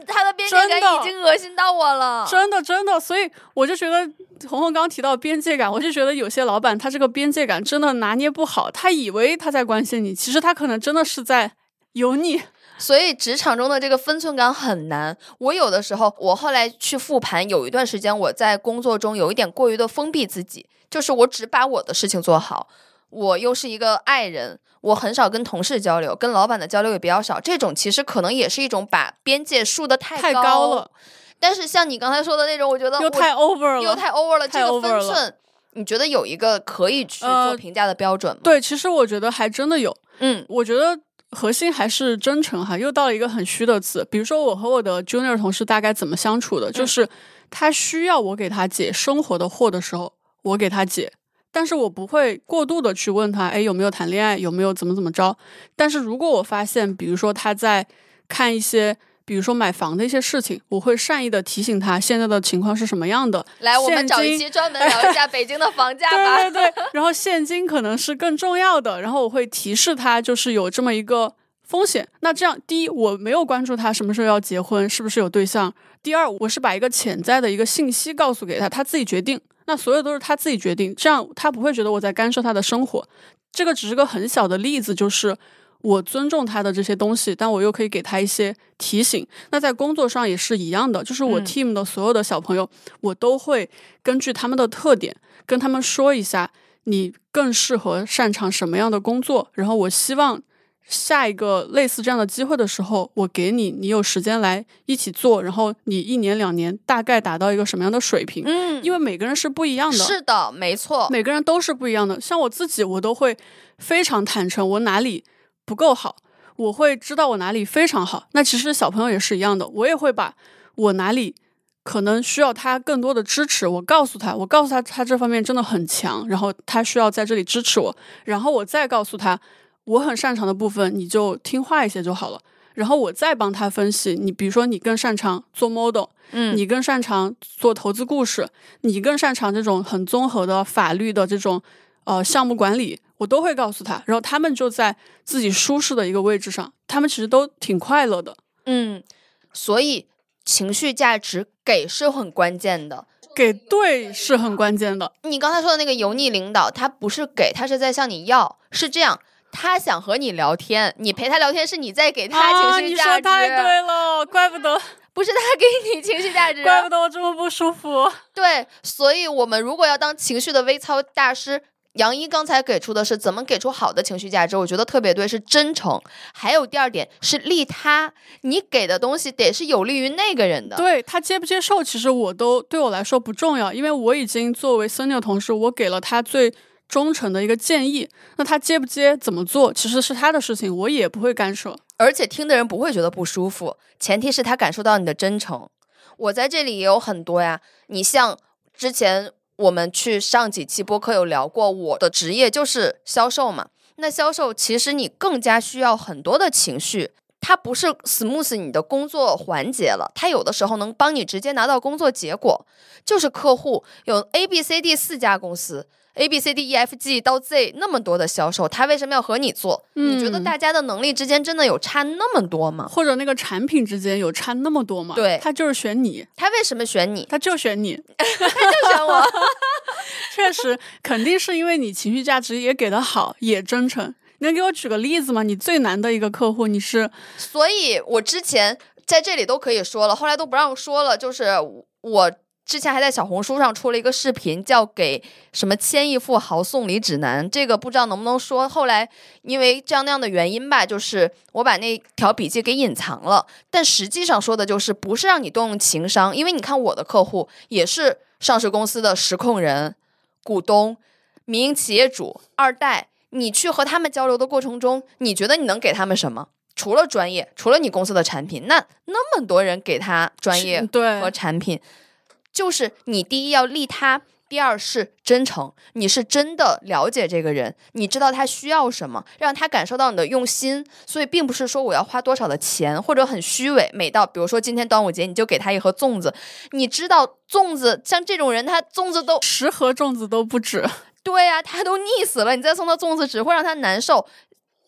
他的边界感已经恶心到我了， 真的真的。所以我就觉得红红刚刚提到边界感，我就觉得有些老板他这个边界感真的拿捏不好，他以为他在关心你，其实他可能真的是在油腻。 所以职场中的这个分寸感很难。我有的时候，我后来去复盘，有一段时间我在工作中有一点过于的封闭自己，就是我只把我的事情做好，我又是一个爱人，我很少跟同事交流，跟老板的交流也比较少，这种其实可能也是一种把边界树得太高太高了。 但是像你刚才说的那种，我觉得又太 over 了， 又太 over 了， 太 over 了。 这个分寸你觉得有一个可以去做评价的标准吗？ 呃、对，其实我觉得还真的有。 嗯， 我觉得核心还是真诚哈，又到了一个很虚的词。比如说我和我的 junior 同事大概怎么相处的，就是他需要我给他解生活的惑的时候，我给他解，但是我不会过度的去问他，哎，有没有谈恋爱，有没有怎么怎么着。但是如果我发现，比如说他在看一些比如说买房的一些事情，我会善意的提醒他现在的情况是什么样的。 来，我们找一期专门聊一下北京的房价吧。 对对对，然后现金可能是更重要的，然后我会提示他就是有这么一个风险。那这样，第一，我没有关注他什么时候要结婚，是不是有对象；第二，我是把一个潜在的一个信息告诉给他，他自己决定。那所有都是他自己决定，这样他不会觉得我在干涉他的生活。这个只是个很小的例子，就是我尊重他的这些东西，但我又可以给他一些提醒。那在工作上也是一样的，就是我 team 的所有的小朋友、嗯、我都会根据他们的特点跟他们说一下你更适合擅长什么样的工作，然后我希望下一个类似这样的机会的时候我给你，你有时间来一起做，然后你一年两年大概达到一个什么样的水平。 嗯， 因为每个人是不一样的。 是的，没错， 每个人都是不一样的。像我自己，我都会非常坦诚我哪里不够好，我会知道我哪里非常好。那其实小朋友也是一样的，我也会把我哪里可能需要他更多的支持，我告诉他，我告诉他他这方面真的很强，然后他需要在这里支持我，然后我再告诉他我很擅长的部分你就听话一些就好了，然后我再帮他分析，你比如说你更擅长做 model， 嗯， 你更擅长做投资故事，你更擅长这种很综合的法律的这种呃项目管理，我都会告诉他，然后他们就在自己舒适的一个位置上，他们其实都挺快乐的。 嗯，所以情绪价值给是很关键的， 给对是很关键的。 你刚才说的那个油腻领导，他不是给，他是在向你要，是这样，他想和你聊天，你陪他聊天，是你在给他情绪价值。 啊，你说太对了，怪不得不是他给你情绪价值， 怪不得我这么不舒服。 对，所以我们如果要当情绪的微操大师，杨一刚才给出的是怎么给出好的情绪价值，我觉得特别对，是真诚。还有第二点是利他，你给的东西得是有利于那个人的。 对，他接不接受其实我都对我来说不重要，因为我已经作为 senior 同事，我给了他最忠诚的一个建议，那他接不接怎么做其实是他的事情，我也不会干涉， 而且听的人不会觉得不舒服，前提是他感受到你的真诚。我在这里也有很多呀，你像之前我们去上几期播客有聊过，我的职业就是销售嘛，那销售其实你更加需要很多的情绪，它不是 smooth 你的工作环节了，它有的时候能帮你直接拿到工作结果。就是客户有 A B C D 四家公司， A B C D E F G 到 Z 那么多的销售，他为什么要和你做、嗯、你觉得大家的能力之间真的有差那么多吗？ 或者那个产品之间有差那么多吗？ 对， 他就是选你。 他为什么选你？ 他就选你他就选我确实肯定是因为你情绪价值也给得好，也真诚。你能给我举个例子吗？你最难的一个客户你是？ 所以我之前在这里都可以说了，后来都不让说了，就是我之前还在小红书上出了一个视频，叫给什么千亿富豪送礼指南，这个不知道能不能说，后来因为这样那样的原因吧，就是我把那条笔记给隐藏了，但实际上说的就是不是让你动用情商，因为你看我的客户也是上市公司的实控人、股东、民营企业主、二代，你去和他们交流的过程中，你觉得你能给他们什么？除了专业，除了你公司的产品，那那么多人给他专业和产品，就是你第一要利他，第二是真诚，你是真的了解这个人，你知道他需要什么，让他感受到你的用心。所以并不是说我要花多少的钱，或者很虚伪，每到比如说今天端午节你就给他一盒粽子，你知道粽子像这种人他粽子都十盒粽子都不止， 对啊，他都腻死了，你再送他粽子只会让他难受。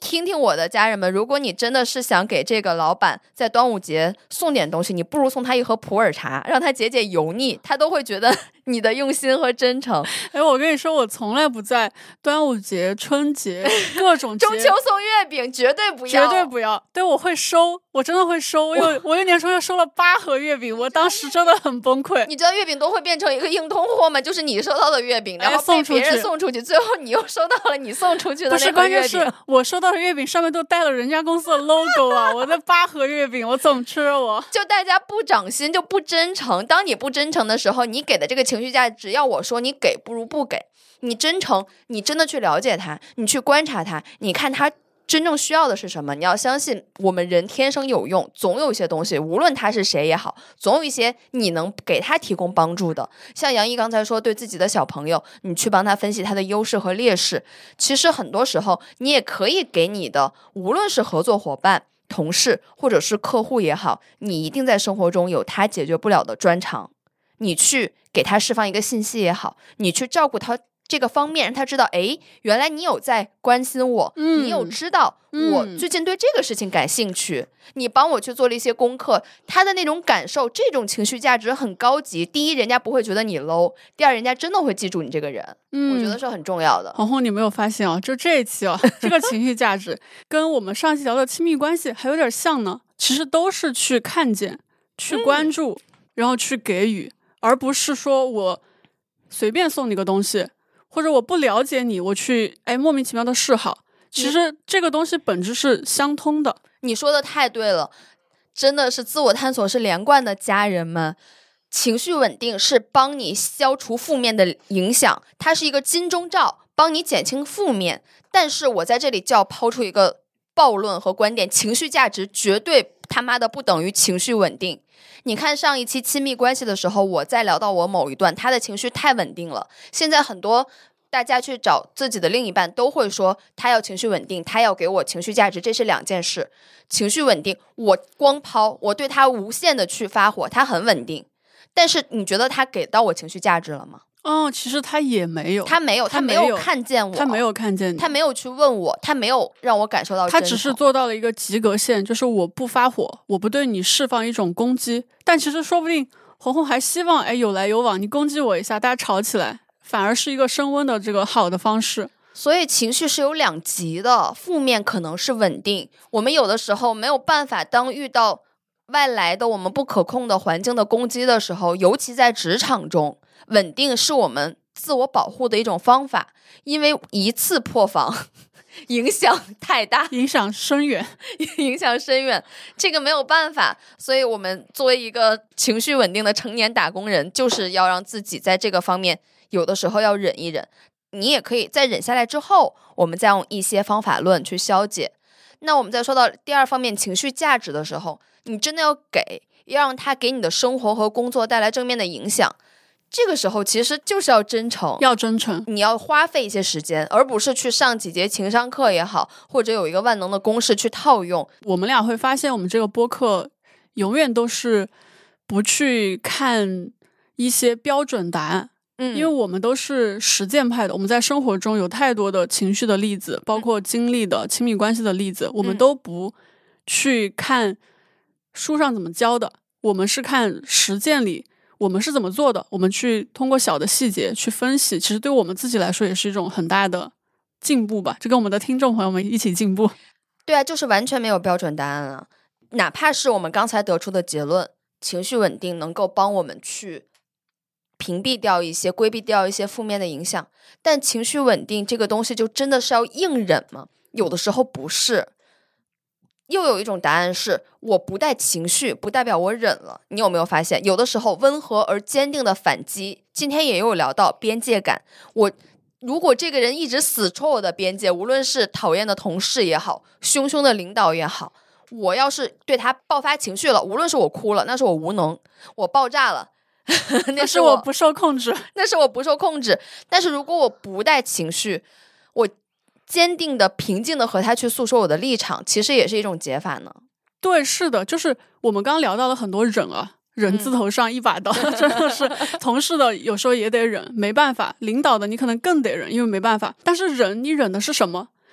听听我的家人们，如果你真的是想给这个老板在端午节送点东西，你不如送他一盒普洱茶，让他解解油腻，他都会觉得你的用心和真诚。 哎，我跟你说，我从来不在端午节、春节各种节中秋送月饼绝对不要， 绝对不要。对，我会收，我真的会收。我有我有年初又收了八盒月饼，我当时真的很崩溃。 你知道月饼都会变成一个硬通货吗？就是你收到的月饼，然后被别人送出去，最后你又收到了你送出去的那盒月饼。 不是，关键是我收到的月饼上面都带了人家公司的 logo 啊！我的八盒月饼，我怎么吃我？ 就大家不长心，就不真诚。当你不真诚的时候，你给的这个情绪价值，要我说你给不如不给。你真诚，你真的去了解他，你去观察他，你看他真正需要的是什么。你要相信我们人天生有用，总有一些东西，无论他是谁也好，总有一些你能给他提供帮助的。像杨毅刚才说，对自己的小朋友，你去帮他分析他的优势和劣势，其实很多时候你也可以给你的，无论是合作伙伴、同事或者是客户也好，你一定在生活中有他解决不了的专长，你去给他释放一个信息也好，你去照顾他这个方面，让他知道，哎，原来你有在关心我、嗯、你有知道我最近对这个事情感兴趣、嗯、你帮我去做了一些功课，他的那种感受，这种情绪价值很高级。第一，人家不会觉得你 low， 第二，人家真的会记住你这个人、嗯、我觉得是很重要的。 红红，你没有发现啊，就这一期啊，这个情绪价值跟我们上期聊的亲密关系还有点像呢，其实都是去看见、去关注、嗯、然后去给予，而不是说我随便送你个东西，或者我不了解你，我去哎莫名其妙的示好，其实这个东西本质是相通的。 你说的太对了，真的是自我探索是连贯的。家人们，情绪稳定是帮你消除负面的影响，它是一个金钟罩，帮你减轻负面。但是我在这里就要抛出一个暴论和观点，情绪价值绝对他妈的不等于情绪稳定。你看上一期亲密关系的时候，我在聊到我某一段，他的情绪太稳定了。现在很多大家去找自己的另一半都会说他要情绪稳定，他要给我情绪价值，这是两件事。情绪稳定，我光抛，我对他无限的去发火，他很稳定，但是你觉得他给到我情绪价值了吗？ 哦，其实他也没有， 他没有，他没有看见我， 他没有看见你， 他没有去问我，他没有让我感受到真诚， 他只是做到了一个及格线，就是我不发火，我不对你释放一种攻击。但其实说不定红红还希望哎有来有往，你攻击我一下，大家吵起来，反而是一个升温的这个好的方式。 所以情绪是有两极的，负面可能是稳定，我们有的时候没有办法，当遇到外来的我们不可控的环境的攻击的时候，尤其在职场中，稳定是我们自我保护的一种方法，因为一次破防影响太大， 影响深远影响深远，这个没有办法。所以我们作为一个情绪稳定的成年打工人，就是要让自己在这个方面有的时候要忍一忍，你也可以在忍下来之后，我们再用一些方法论去消解。那我们在说到第二方面情绪价值的时候，你真的要给，要让它给你的生活和工作带来正面的影响。这个时候其实就是要真诚， 要真诚， 你要花费一些时间，而不是去上几节情商课也好，或者有一个万能的公式去套用。 我们俩会发现我们这个播客永远都是不去看一些标准答案，嗯，因为我们都是实践派的，我们在生活中有太多的情绪的例子，包括经历的亲密关系的例子，我们都不去看书上怎么教的，我们是看实践里我们是怎么做的，我们去通过小的细节去分析，其实对我们自己来说也是一种很大的进步吧，就跟我们的听众朋友们一起进步。 对啊，就是完全没有标准答案了。哪怕是我们刚才得出的结论，情绪稳定能够帮我们去屏蔽掉一些规避掉一些负面的影响，但情绪稳定这个东西就真的是要硬忍吗？有的时候不是。又有一种答案是我不带情绪不代表我忍了，你有没有发现有的时候温和而坚定的反击，今天也有聊到边界感，我如果这个人一直死戳我的边界，无论是讨厌的同事也好，凶凶的领导也好，我要是对他爆发情绪了，无论是我哭了，那是我无能，我爆炸了那是我不受控制那是我不受控制。但是如果我不带情绪，我坚定的平静的和他去诉说我的立场，其实也是一种解法呢。 对，是的，就是我们刚刚聊到了很多忍啊，忍字头上一把刀、嗯、真的是同事的有时候也得忍，没办法，领导的你可能更得忍，因为没办法。但是忍，你忍的是什么？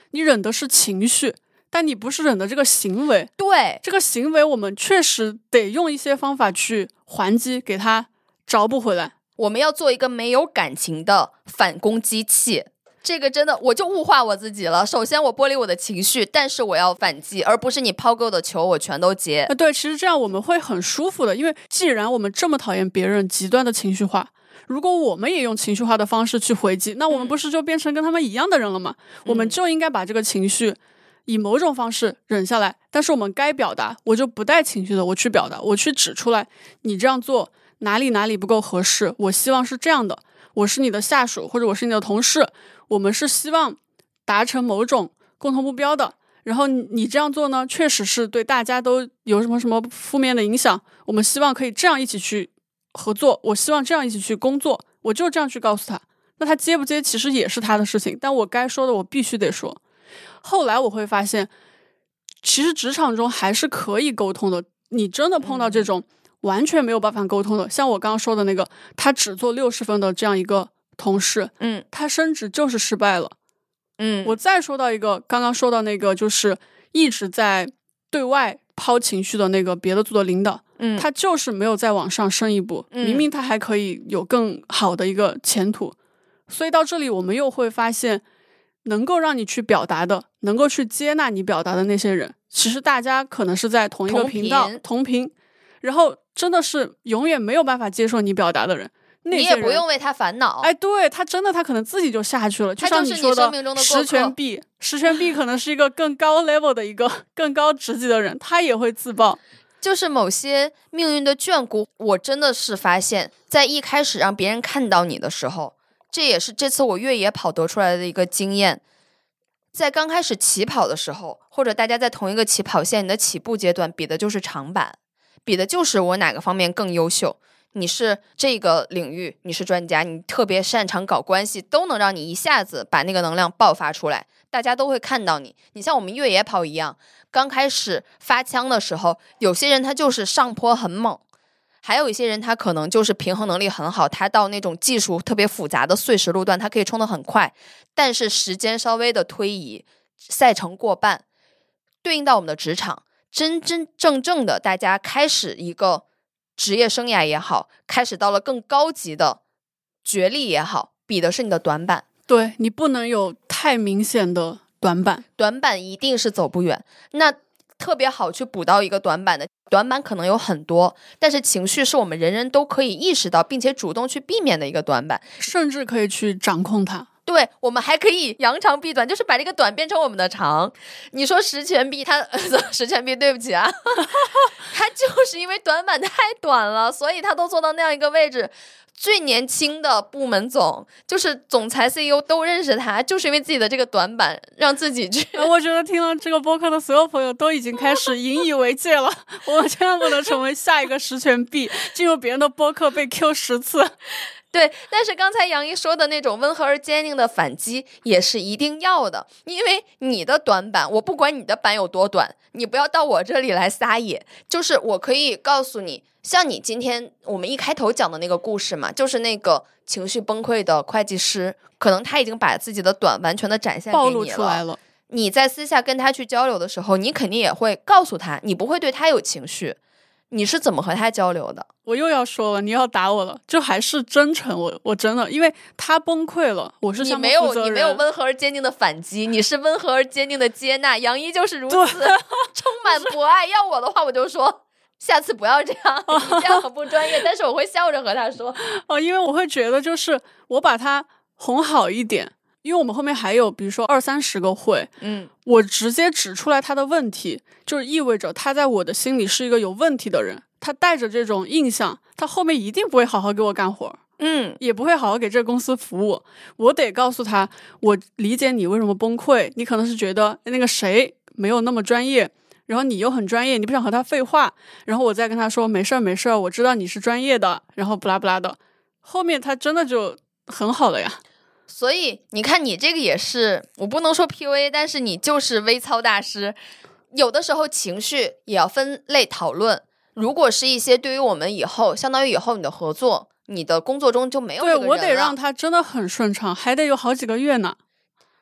你忍的是情绪，但你不是忍的这个行为。 对， 这个行为我们确实得用一些方法去还击，给它找补回来。 我们要做一个没有感情的反攻机器。这个真的我就物化我自己了。首先我剥离我的情绪，但是我要反击，而不是你抛给我的球我全都接。 呃，对，其实这样我们会很舒服的，因为既然我们这么讨厌别人极端的情绪化，如果我们也用情绪化的方式去回击，那我们不是就变成跟他们一样的人了吗？嗯、我们就应该把这个情绪以某种方式忍下来，但是我们该表达我就不带情绪的我去表达，我去指出来你这样做哪里哪里不够合适，我希望是这样的，我是你的下属或者我是你的同事，我们是希望达成某种共同目标的，然后你这样做呢确实是对大家都有什么什么负面的影响，我们希望可以这样一起去合作，我希望这样一起去工作，我就这样去告诉他。那他接不接其实也是他的事情，但我该说的我必须得说。后来我会发现其实职场中还是可以沟通的，你真的碰到这种完全没有办法沟通的、嗯、像我刚刚说的那个他只做六十分的这样一个同事， 嗯， 他升职就是失败了。 嗯， 我再说到一个刚刚说到那个就是一直在对外抛情绪的那个别的组的领导， 嗯， 他就是没有再往上升一步、嗯、明明他还可以有更好的一个前途。所以到这里我们又会发现能够让你去表达的，能够去接纳你表达的那些人，其实大家可能是在同一个频道同频，然后真的是永远没有办法接受你表达的人， 你也不用为他烦恼。 哎，对，他真的他可能自己就下去了，就像你说的十全臂，十全臂可能是一个更高 level 的一个更高职级的人，他也会自爆。 就是某些命运的眷顾，我真的是发现在一开始让别人看到你的时候，这也是这次我越野跑得出来的一个经验。在刚开始起跑的时候，或者大家在同一个起跑线，你的起步阶段比的就是长板，比的就是我哪个方面更优秀。你是这个领域你是专家，你特别擅长搞关系，都能让你一下子把那个能量爆发出来，大家都会看到你。你像我们越野跑一样，刚开始发枪的时候，有些人他就是上坡很猛，还有一些人他可能就是平衡能力很好，他到那种技术特别复杂的碎石路段他可以冲得很快，但是时间稍微的推移，赛程过半，对应到我们的职场，真真正正的大家开始一个职业生涯也好，开始到了更高级的角力也好，比的是你的短板。 对，你不能有太明显的短板， 短板一定是走不远。那特别好去补到一个短板的，短板可能有很多，但是情绪是我们人人都可以意识到并且主动去避免的一个短板， 甚至可以去掌控它。 对，我们还可以扬长避短，就是把这个短变成我们的长。你说十全臂，他十全臂对不起啊他就是因为短板太短了，所以他都做到那样一个位置。最年轻的部门总，就是总裁 C E O 都认识他，就是因为自己的这个短板让自己去我觉得听了这个播客的所有朋友都已经开始引以为戒了我们千万不能成为下一个十全臂，进入别人的播客被 Q 十次。 对，但是刚才杨一说的那种温和而坚定的反击也是一定要的，因为你的短板，我不管你的板有多短，你不要到我这里来撒野。就是我可以告诉你，像你今天我们一开头讲的那个故事嘛，就是那个情绪崩溃的会计师，可能他已经把自己的短完全的展现给你了， 暴露出来了。 你在私下跟他去交流的时候，你肯定也会告诉他，你不会对他有情绪，你是怎么和他交流的。 我又要说了，你要打我了，就还是真诚。我我真的，因为他崩溃了，我是项目负责人， 你没有你没有温和而坚定的反击，你是温和而坚定的接纳。杨一就是如此，充满博爱。要我的话，我就说下次不要这样，你这样很不专业。但是我会笑着和他说， 哦，因为我会觉得就是我把他哄好一点。因为我们后面还有比如说二三十个会， 嗯， 我直接指出来他的问题，就是意味着他在我的心里是一个有问题的人，他带着这种印象，他后面一定不会好好给我干活， 嗯， 也不会好好给这个公司服务。我得告诉他，我理解你为什么崩溃，你可能是觉得那个谁没有那么专业，然后你又很专业，你不想和他废话，然后我再跟他说没事没事，我知道你是专业的，然后不拉不拉的，后面他真的就很好了呀。 所以你看你这个也是，我不能说 P U A， 但是你就是微操大师。有的时候情绪也要分类讨论，如果是一些对于我们以后相当于以后你的合作，你的工作中就没有这个人了， 对，我得让他真的很顺畅，还得有好几个月呢。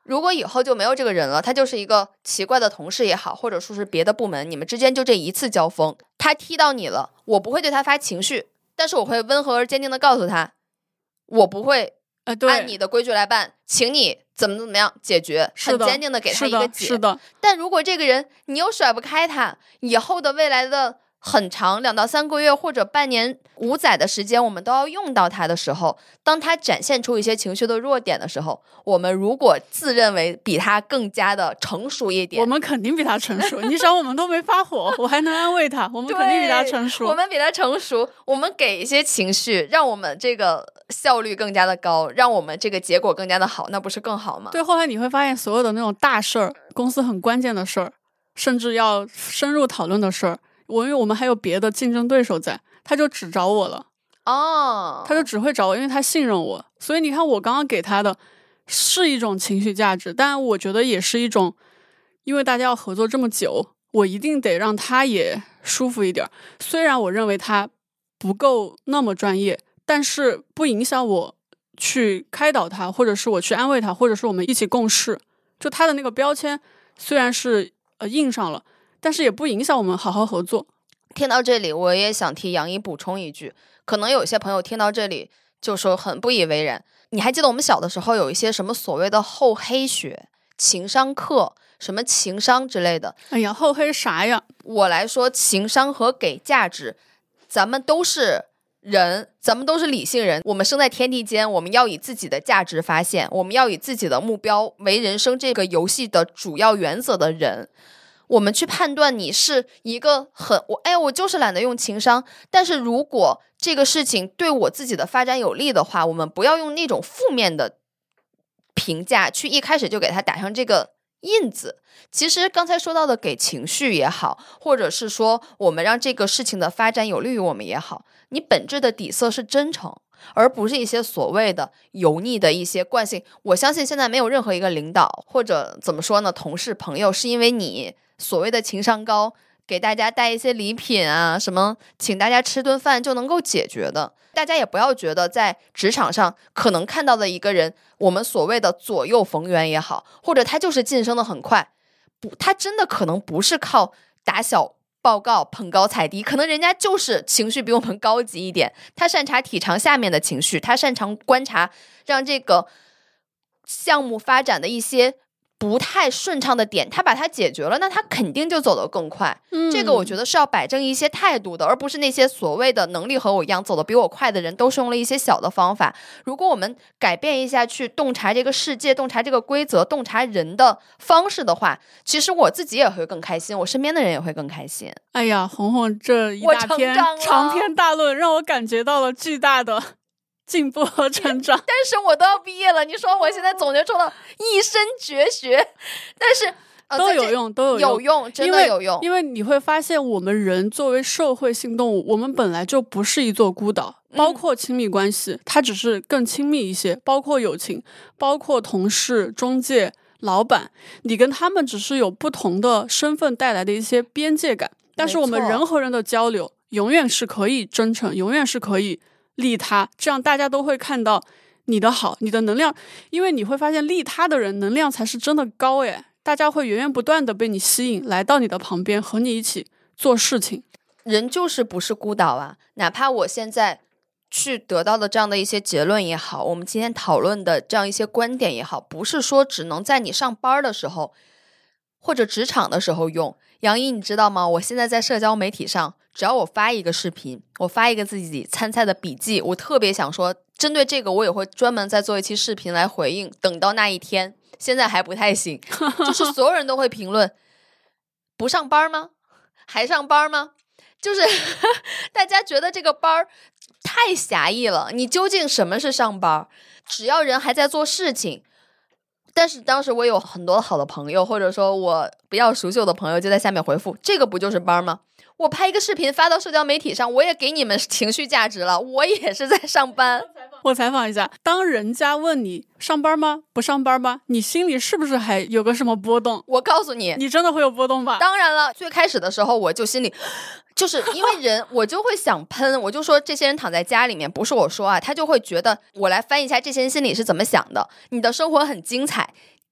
如果以后就没有这个人了，他就是一个奇怪的同事也好，或者说是别的部门，你们之间就这一次交锋，他踢到你了，我不会对他发情绪，但是我会温和而坚定的告诉他，我不会按你的规矩来办，呃、请你怎么怎么样解决，很坚定的给他一个解。 是的， 但如果这个人你又甩不开他，以后的未来的很长两到三个月或者半年五载的时间，我们都要用到他的时候，当他展现出一些情绪的弱点的时候，我们如果自认为比他更加的成熟一点， 我们肯定比他成熟。你想我们都没发火，我还能安慰他，我们肯定比他成熟。 我们比他成熟，我们给一些情绪，让我们这个效率更加的高，让我们这个结果更加的好，那不是更好吗？ 对，后来你会发现所有的那种大事儿，公司很关键的事儿，甚至要深入讨论的事儿，我因为我们还有别的竞争对手在，他就只找我了。 哦， 他就只会找我，因为他信任我。所以你看我刚刚给他的是一种情绪价值，但我觉得也是一种，因为大家要合作这么久，我一定得让他也舒服一点。虽然我认为他不够那么专业，但是不影响我去开导他，或者是我去安慰他，或者是我们一起共事。就他的那个标签虽然是呃印上了，但是也不影响我们好好合作。 听到这里，我也想替杨一补充一句，可能有些朋友听到这里就说很不以为然。你还记得我们小的时候有一些什么所谓的厚黑学、情商课，什么情商之类的？ 哎呀，厚黑啥呀？ 我来说，情商和给价值，咱们都是人，咱们都是理性人，我们生在天地间，我们要以自己的价值发现，我们要以自己的目标为人生这个游戏的主要原则的人。我们去判断你是一个很我哎，我就是懒得用情商，但是如果这个事情对我自己的发展有利的话，我们不要用那种负面的评价去一开始就给他打上这个印子。其实刚才说到的给情绪也好，或者是说我们让这个事情的发展有利于我们也好，你本质的底色是真诚，而不是一些所谓的油腻的一些惯性。我相信现在没有任何一个领导或者怎么说呢，同事朋友是因为你所谓的情商高，给大家带一些礼品啊，什么请大家吃顿饭就能够解决的。大家也不要觉得在职场上可能看到的一个人，我们所谓的左右逢源也好，或者他就是晋升的很快，不，他真的可能不是靠打小报告捧高踩低，可能人家就是情绪比我们高级一点，他擅长体尝下面的情绪，他擅长观察让这个项目发展的一些不太顺畅的点，他把它解决了，那他肯定就走得更快、嗯、这个我觉得是要摆正一些态度的，而不是那些所谓的能力和我一样走得比我快的人都是用了一些小的方法。如果我们改变一下去洞察这个世界，洞察这个规则，洞察人的方式的话，其实我自己也会更开心，我身边的人也会更开心。 哎呀，红红这一大篇长篇大论让我感觉到了巨大的进步和成长。 但是我都要毕业了，你说我现在总结出了一身绝学，但是、呃、 都有用，都有用， 有用，真的有用。 因为, 因为你会发现我们人作为社会性动物，我们本来就不是一座孤岛，包括亲密关系、嗯、它只是更亲密一些，包括友情，包括同事、中介、老板，你跟他们只是有不同的身份带来的一些边界感，但是我们人和人的交流永远是可以真诚，永远是可以利他，这样大家都会看到你的好，你的能量，因为你会发现利他的人能量才是真的高耶，大家会源源不断的被你吸引来到你的旁边，和你一起做事情。 人就是不是孤岛啊，哪怕我现在去得到的这样的一些结论也好，我们今天讨论的这样一些观点也好，不是说只能在你上班的时候或者职场的时候用。杨一你知道吗，我现在在社交媒体上，只要我发一个视频，我发一个自己参赛的笔记，我特别想说针对这个我也会专门再做一期视频来回应，等到那一天，现在还不太行就是所有人都会评论不上班吗？还上班吗？就是大家觉得这个班太狭义了，你究竟什么是上班？只要人还在做事情。但是当时我有很多好的朋友，或者说我比较熟悉的朋友就在下面回复，这个不就是班吗？我拍一个视频发到社交媒体上，我也给你们情绪价值了，我也是在上班。 我采访一下，当人家问你上班吗？不上班吗？你心里是不是还有个什么波动？ 我告诉你， 你真的会有波动吧？ 当然了，最开始的时候我就心里就是因为人我就会想喷，我就说这些人躺在家里面，不是我说啊，他就会觉得我来翻一下这些人心里是怎么想的。你的生活很精彩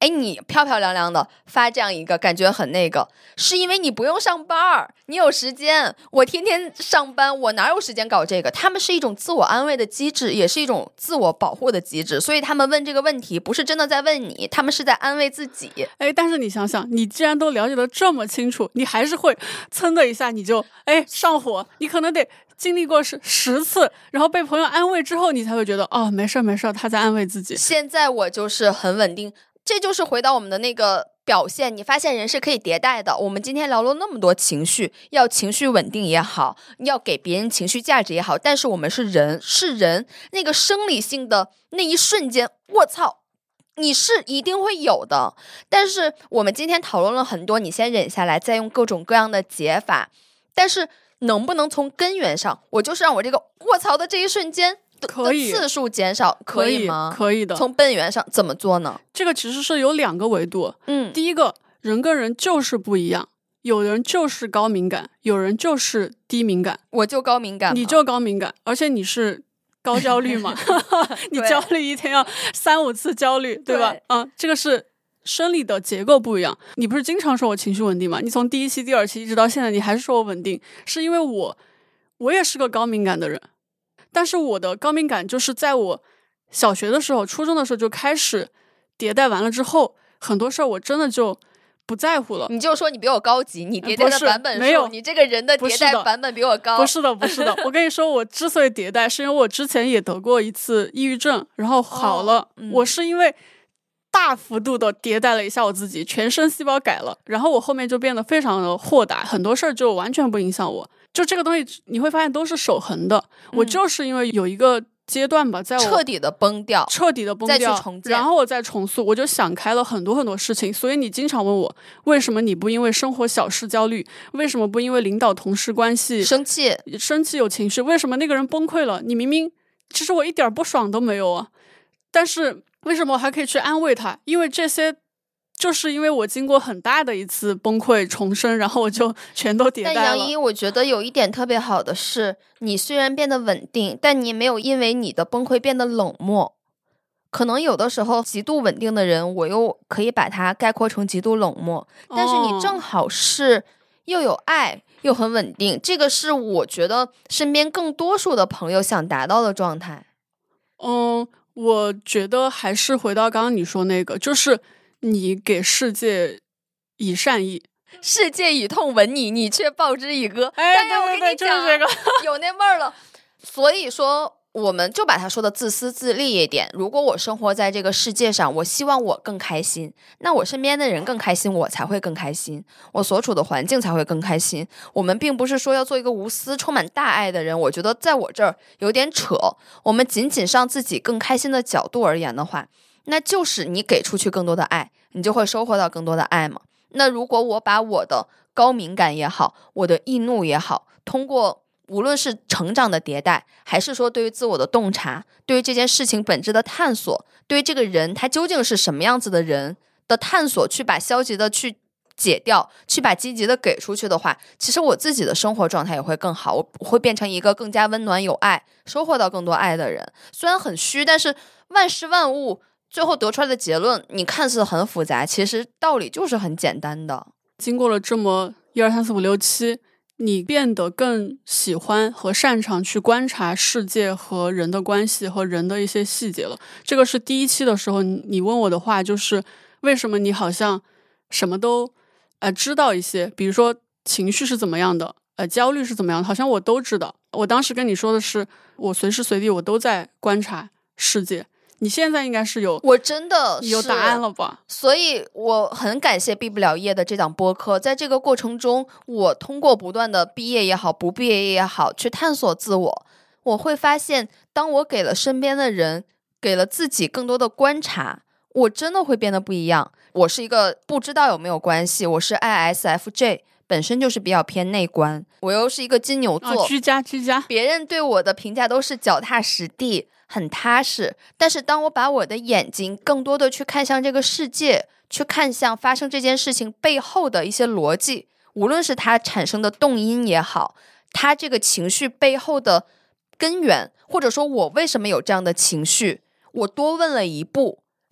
哎，你漂漂亮亮的发这样一个感觉很那个，是因为你不用上班，你有时间。我天天上班，我哪有时间搞这个？他们是一种自我安慰的机制，也是一种自我保护的机制，所以他们问这个问题不是真的在问你，他们是在安慰自己。 哎，但是你想想，你既然都了解得这么清楚，你还是会噌的一下你就哎上火，你可能得经历过十十次，然后被朋友安慰之后，你才会觉得哦，没事没事，他在安慰自己。 现在我就是很稳定，这就是回到我们的那个表现，你发现人是可以迭代的。我们今天聊了那么多情绪，要情绪稳定也好，要给别人情绪价值也好，但是我们是人，是人，那个生理性的那一瞬间，我操，你是一定会有的。但是我们今天讨论了很多，你先忍下来，再用各种各样的解法，但是能不能从根源上，我就是让我这个卧槽的这一瞬间的次数减少，可以吗？ 可以的。 从根源上怎么做呢？ 这个其实是有两个维度。 嗯， 第一个，人跟人就是不一样，有人就是高敏感，有人就是低敏感。 我就高敏感， 你就高敏感，而且你是高焦虑嘛？你焦虑一天要三五次焦虑，对吧？嗯，这个是生理的结构不一样。你不是经常说我情绪稳定吗？你从第一期、第二期一直到现在，你还是说我稳定，是因为我我也是个高敏感的人，但是我的高敏感就是在我小学的时候、初中的时候就开始迭代完了之后，很多事儿我真的就不在乎了。 你就说你比我高级，你迭代的版本没有， 你这个人的迭代版本比我高。 不是的，不是的。我跟你说，我之所以迭代，是因为我之前也得过一次抑郁症，然后好了。哦嗯、我是因为大幅度的迭代了一下我自己，全身细胞改了，然后我后面就变得非常的豁达，很多事儿就完全不影响我。就这个东西你会发现都是守恒的、嗯、我就是因为有一个阶段吧，在我彻底的崩掉， 彻底的崩掉， 再去重建， 然后我再重塑，我就想开了很多很多事情。所以你经常问我，为什么你不因为生活小事焦虑？为什么不因为领导同事关系生气？ 生气有情绪？为什么那个人崩溃了？你明明其实我一点不爽都没有啊，但是为什么我还可以去安慰他？因为这些就是因为我经过很大的一次崩溃重生，然后我就全都迭代了。 但杨一，我觉得有一点特别好的是，你虽然变得稳定，但你没有因为你的崩溃变得冷漠。可能有的时候极度稳定的人，我又可以把它概括成极度冷漠，但是你正好是又有爱又很稳定，这个是我觉得身边更多数的朋友想达到的状态。 嗯，我觉得还是回到刚刚你说那个，就是你给世界以善意， 世界以痛吻你，你却报之以歌。 哎， 但是我跟你讲、 就是这个、 有那味儿了。所以说我们就把它说的自私自利一点，如果我生活在这个世界上，我希望我更开心，那我身边的人更开心，我才会更开心，我所处的环境才会更开心。我们并不是说要做一个无私充满大爱的人，我觉得在我这儿有点扯。我们仅仅让自己更开心的角度而言的话，那就是你给出去更多的爱，你就会收获到更多的爱嘛。那如果我把我的高敏感也好，我的易怒也好，通过无论是成长的迭代，还是说对于自我的洞察，对于这件事情本质的探索，对于这个人他究竟是什么样子的人的探索，去把消极的去解掉，去把积极的给出去的话，其实我自己的生活状态也会更好，我会变成一个更加温暖有爱，收获到更多爱的人。虽然很虚，但是万事万物最后得出来的结论，你看似很复杂，其实道理就是很简单的。 经过了这么一二三四五六七，你变得更喜欢和擅长去观察世界和人的关系和人的一些细节了。这个是第一期的时候你问我的话，就是为什么你好像什么都呃知道一些，比如说情绪是怎么样的，呃焦虑是怎么样的，好像我都知道。我当时跟你说的是，我随时随地我都在观察世界。你现在应该是有， 我真的是有答案了吧？ 所以我很感谢毕不了业的这档播客，在这个过程中，我通过不断的毕业也好，不毕业也好，去探索自我，我会发现，当我给了身边的人，给了自己更多的观察，我真的会变得不一样。我是一个不知道有没有关系，我是 I S F J。本身就是比较偏内观，我又是一个金牛座、 啊、居家居家， 别人对我的评价都是脚踏实地，很踏实。但是当我把我的眼睛更多的去看向这个世界，去看向发生这件事情背后的一些逻辑，无论是它产生的动因也好，它这个情绪背后的根源，或者说我为什么有这样的情绪，我多问了一步，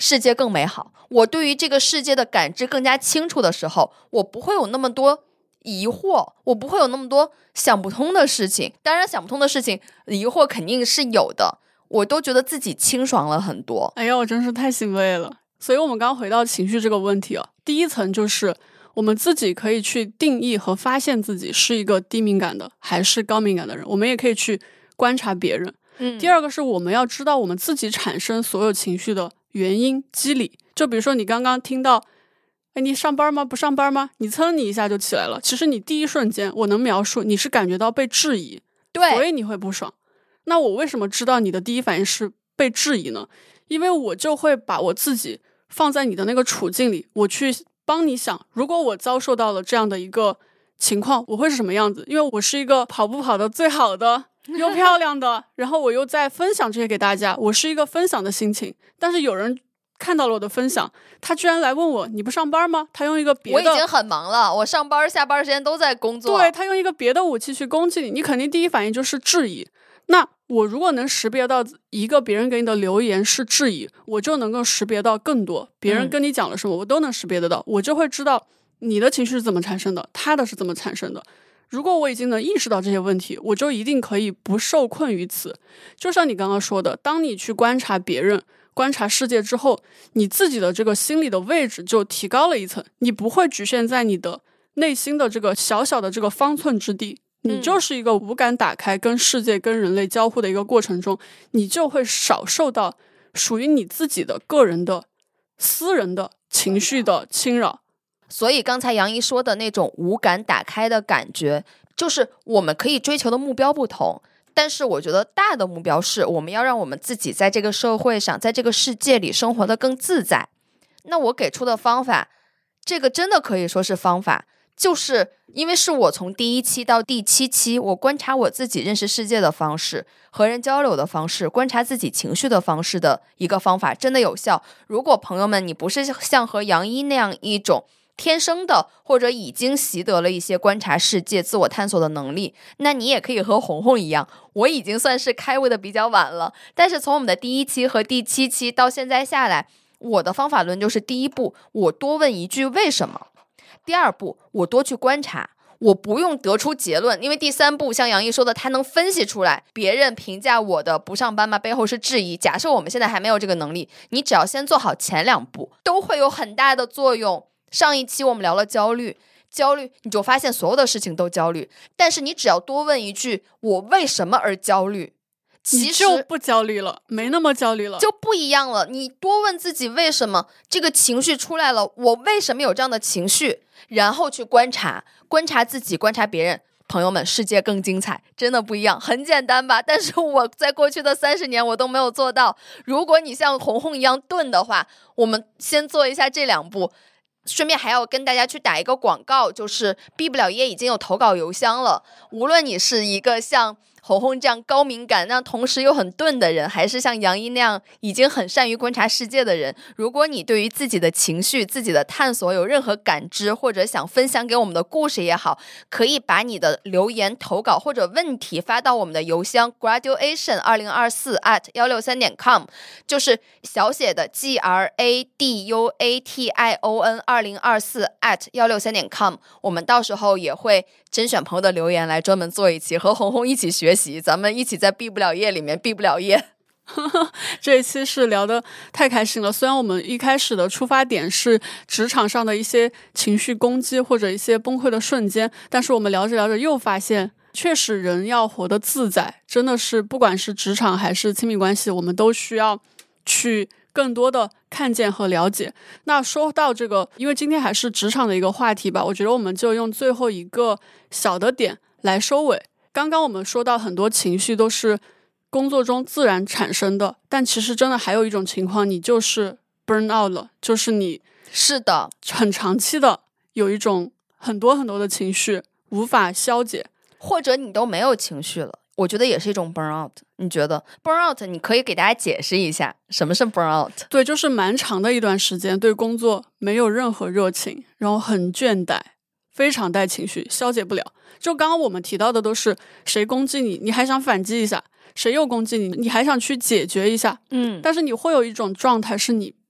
世界更美好，我对于这个世界的感知更加清楚的时候，我不会有那么多疑惑，我不会有那么多想不通的事情。当然想不通的事情疑惑肯定是有的，我都觉得自己清爽了很多。 哎呀，我真是太欣慰了。所以我们刚回到情绪这个问题啊，第一层就是我们自己可以去定义和发现自己是一个低敏感的还是高敏感的人，我们也可以去观察别人。 嗯， 第二个是我们要知道我们自己产生所有情绪的原因机理。就比如说你刚刚听到哎，你上班吗？不上班吗？你蹭你一下就起来了，其实你第一瞬间我能描述你是感觉到被质疑， 对， 所以你会不爽。那我为什么知道你的第一反应是被质疑呢？因为我就会把我自己放在你的那个处境里，我去帮你想，如果我遭受到了这样的一个情况，我会是什么样子。因为我是一个跑步跑得最好的又漂亮的然后我又在分享这些给大家，我是一个分享的心情，但是有人看到了我的分享，他居然来问我你不上班吗？他用一个别的， 我已经很忙了，我上班下班时间都在工作， 对，他用一个别的武器去攻击你，你肯定第一反应就是质疑。那我如果能识别到一个别人给你的留言是质疑，我就能够识别到更多别人跟你讲了什么、嗯、我都能识别得到，我就会知道你的情绪是怎么产生的，他的是怎么产生的。如果我已经能意识到这些问题，我就一定可以不受困于此。就像你刚刚说的，当你去观察别人观察世界之后，你自己的这个心理的位置就提高了一层，你不会局限在你的内心的这个小小的这个方寸之地，你就是一个五感打开跟世界跟人类交互的一个过程中，你就会少受到属于你自己的个人的私人的情绪的侵扰。 所以刚才杨怡说的那种五感打开的感觉，就是我们可以追求的目标不同，但是我觉得大的目标是我们要让我们自己在这个社会上在这个世界里生活得更自在。那我给出的方法，这个真的可以说是方法，就是因为是我从第一期到第七期我观察我自己认识世界的方式，和人交流的方式，观察自己情绪的方式的一个方法，真的有效。如果朋友们你不是像和杨一那样一种天生的或者已经习得了一些观察世界自我探索的能力，那你也可以和红红一样，我已经算是开悟的比较晚了，但是从我们的第一期和第七期到现在下来，我的方法论就是第一步我多问一句为什么，第二步我多去观察，我不用得出结论，因为第三步像杨毅说的他能分析出来别人评价我的不上班吗背后是质疑，假设我们现在还没有这个能力，你只要先做好前两步都会有很大的作用。上一期我们聊了焦虑，焦虑你就发现所有的事情都焦虑，但是你只要多问一句我为什么而焦虑，其实你就不焦虑了，没那么焦虑了， 就不一样了。你多问自己为什么这个情绪出来了，我为什么有这样的情绪，然后去观察观察自己观察别人，朋友们世界更精彩，真的不一样。很简单吧，但是我在过去的三十年我都没有做到。如果你像红红一样钝的话，我们先做一下这两步。顺便还要跟大家去打一个广告，就是毕不了业已经有投稿邮箱了，无论你是一个像红红这样高敏感但同时又很钝的人，还是像杨一那样已经很善于观察世界的人，如果你对于自己的情绪自己的探索有任何感知，或者想分享给我们的故事也好，可以把你的留言投稿或者问题发到我们的邮箱 graduation 二零二四 at 一六三点 com， 就是小写的 G R A D U A T I O N 二零二四 at 一六三点 com， 我们到时候也会甄选朋友的留言来专门做一期，和红红一起学习，咱们一起在毕不了业里面毕不了业。 这一期是聊得太开心了，虽然我们一开始的出发点是职场上的一些情绪攻击或者一些崩溃的瞬间，但是我们聊着聊着又发现确实人要活得自在，真的是不管是职场还是亲密关系，我们都需要去更多的看见和了解。那说到这个，因为今天还是职场的一个话题吧，我觉得我们就用最后一个小的点来收尾。刚刚我们说到很多情绪都是工作中自然产生的，但其实真的还有一种情况，你就是 burn out 了，就是你是的很长期的有一种很多很多的情绪无法消解， 或者你都没有情绪了，我觉得也是一种 burn out。 你觉得 burn out 你可以给大家解释一下什么是 burn out？ 对，就是蛮长的一段时间对工作没有任何热情，然后很倦怠，非常带情绪，消解不了。就刚刚我们提到的都是谁攻击你你还想反击一下，谁又攻击你你还想去解决一下， 嗯， 但是你会有一种状态是你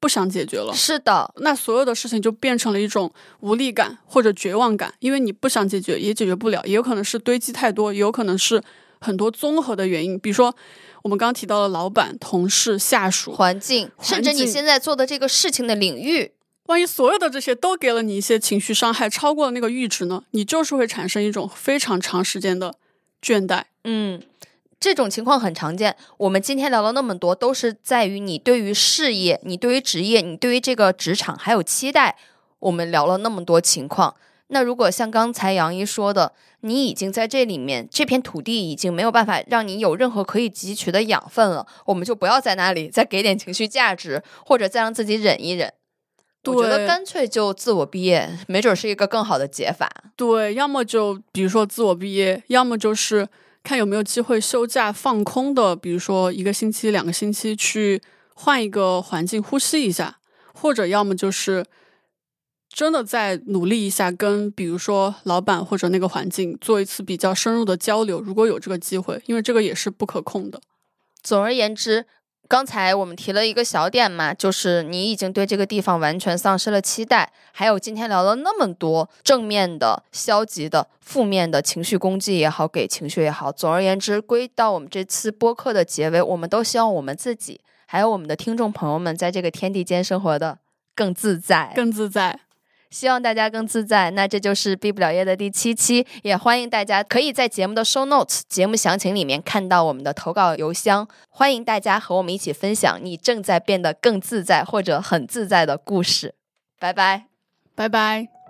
不想解决了。 是的， 那所有的事情就变成了一种无力感或者绝望感，因为你不想解决也解决不了，也有可能是堆积太多，也有可能是很多综合的原因，比如说我们刚刚提到了老板、同事、下属、 环境，甚至你现在做的这个事情的领域， 万一所有的这些都给了你一些情绪伤害，超过了那个阈值呢，你就是会产生一种非常长时间的倦怠。 嗯，这种情况很常见。我们今天聊了那么多，都是在于你对于事业、你对于职业、你对于这个职场还有期待，我们聊了那么多情况。那如果像刚才杨一说的，你已经在这里面，这片土地已经没有办法让你有任何可以汲取的养分了，我们就不要在那里再给点情绪价值，或者再让自己忍一忍。我觉得干脆就自我毕业，没准是一个更好的解法。 对，要么就比如说自我毕业，要么就是看有没有机会休假放空的，比如说一个星期、两个星期去换一个环境呼吸一下，或者要么就是真的再努力一下，跟比如说老板或者那个环境做一次比较深入的交流，如果有这个机会，因为这个也是不可控的。 总而言之，刚才我们提了一个小点嘛，就是你已经对这个地方完全丧失了期待，还有今天聊了那么多正面的、消极的、负面的情绪攻击也好，给情绪也好，总而言之，归到我们这次播客的结尾，我们都希望我们自己还有我们的听众朋友们在这个天地间生活的更自在更自在， 希望大家更自在。那这就是毕不了业的第七期，也欢迎大家可以在节目的 show notes 节目详情里面看到我们的投稿邮箱，欢迎大家和我们一起分享你正在变得更自在或者很自在的故事。拜拜， 拜拜。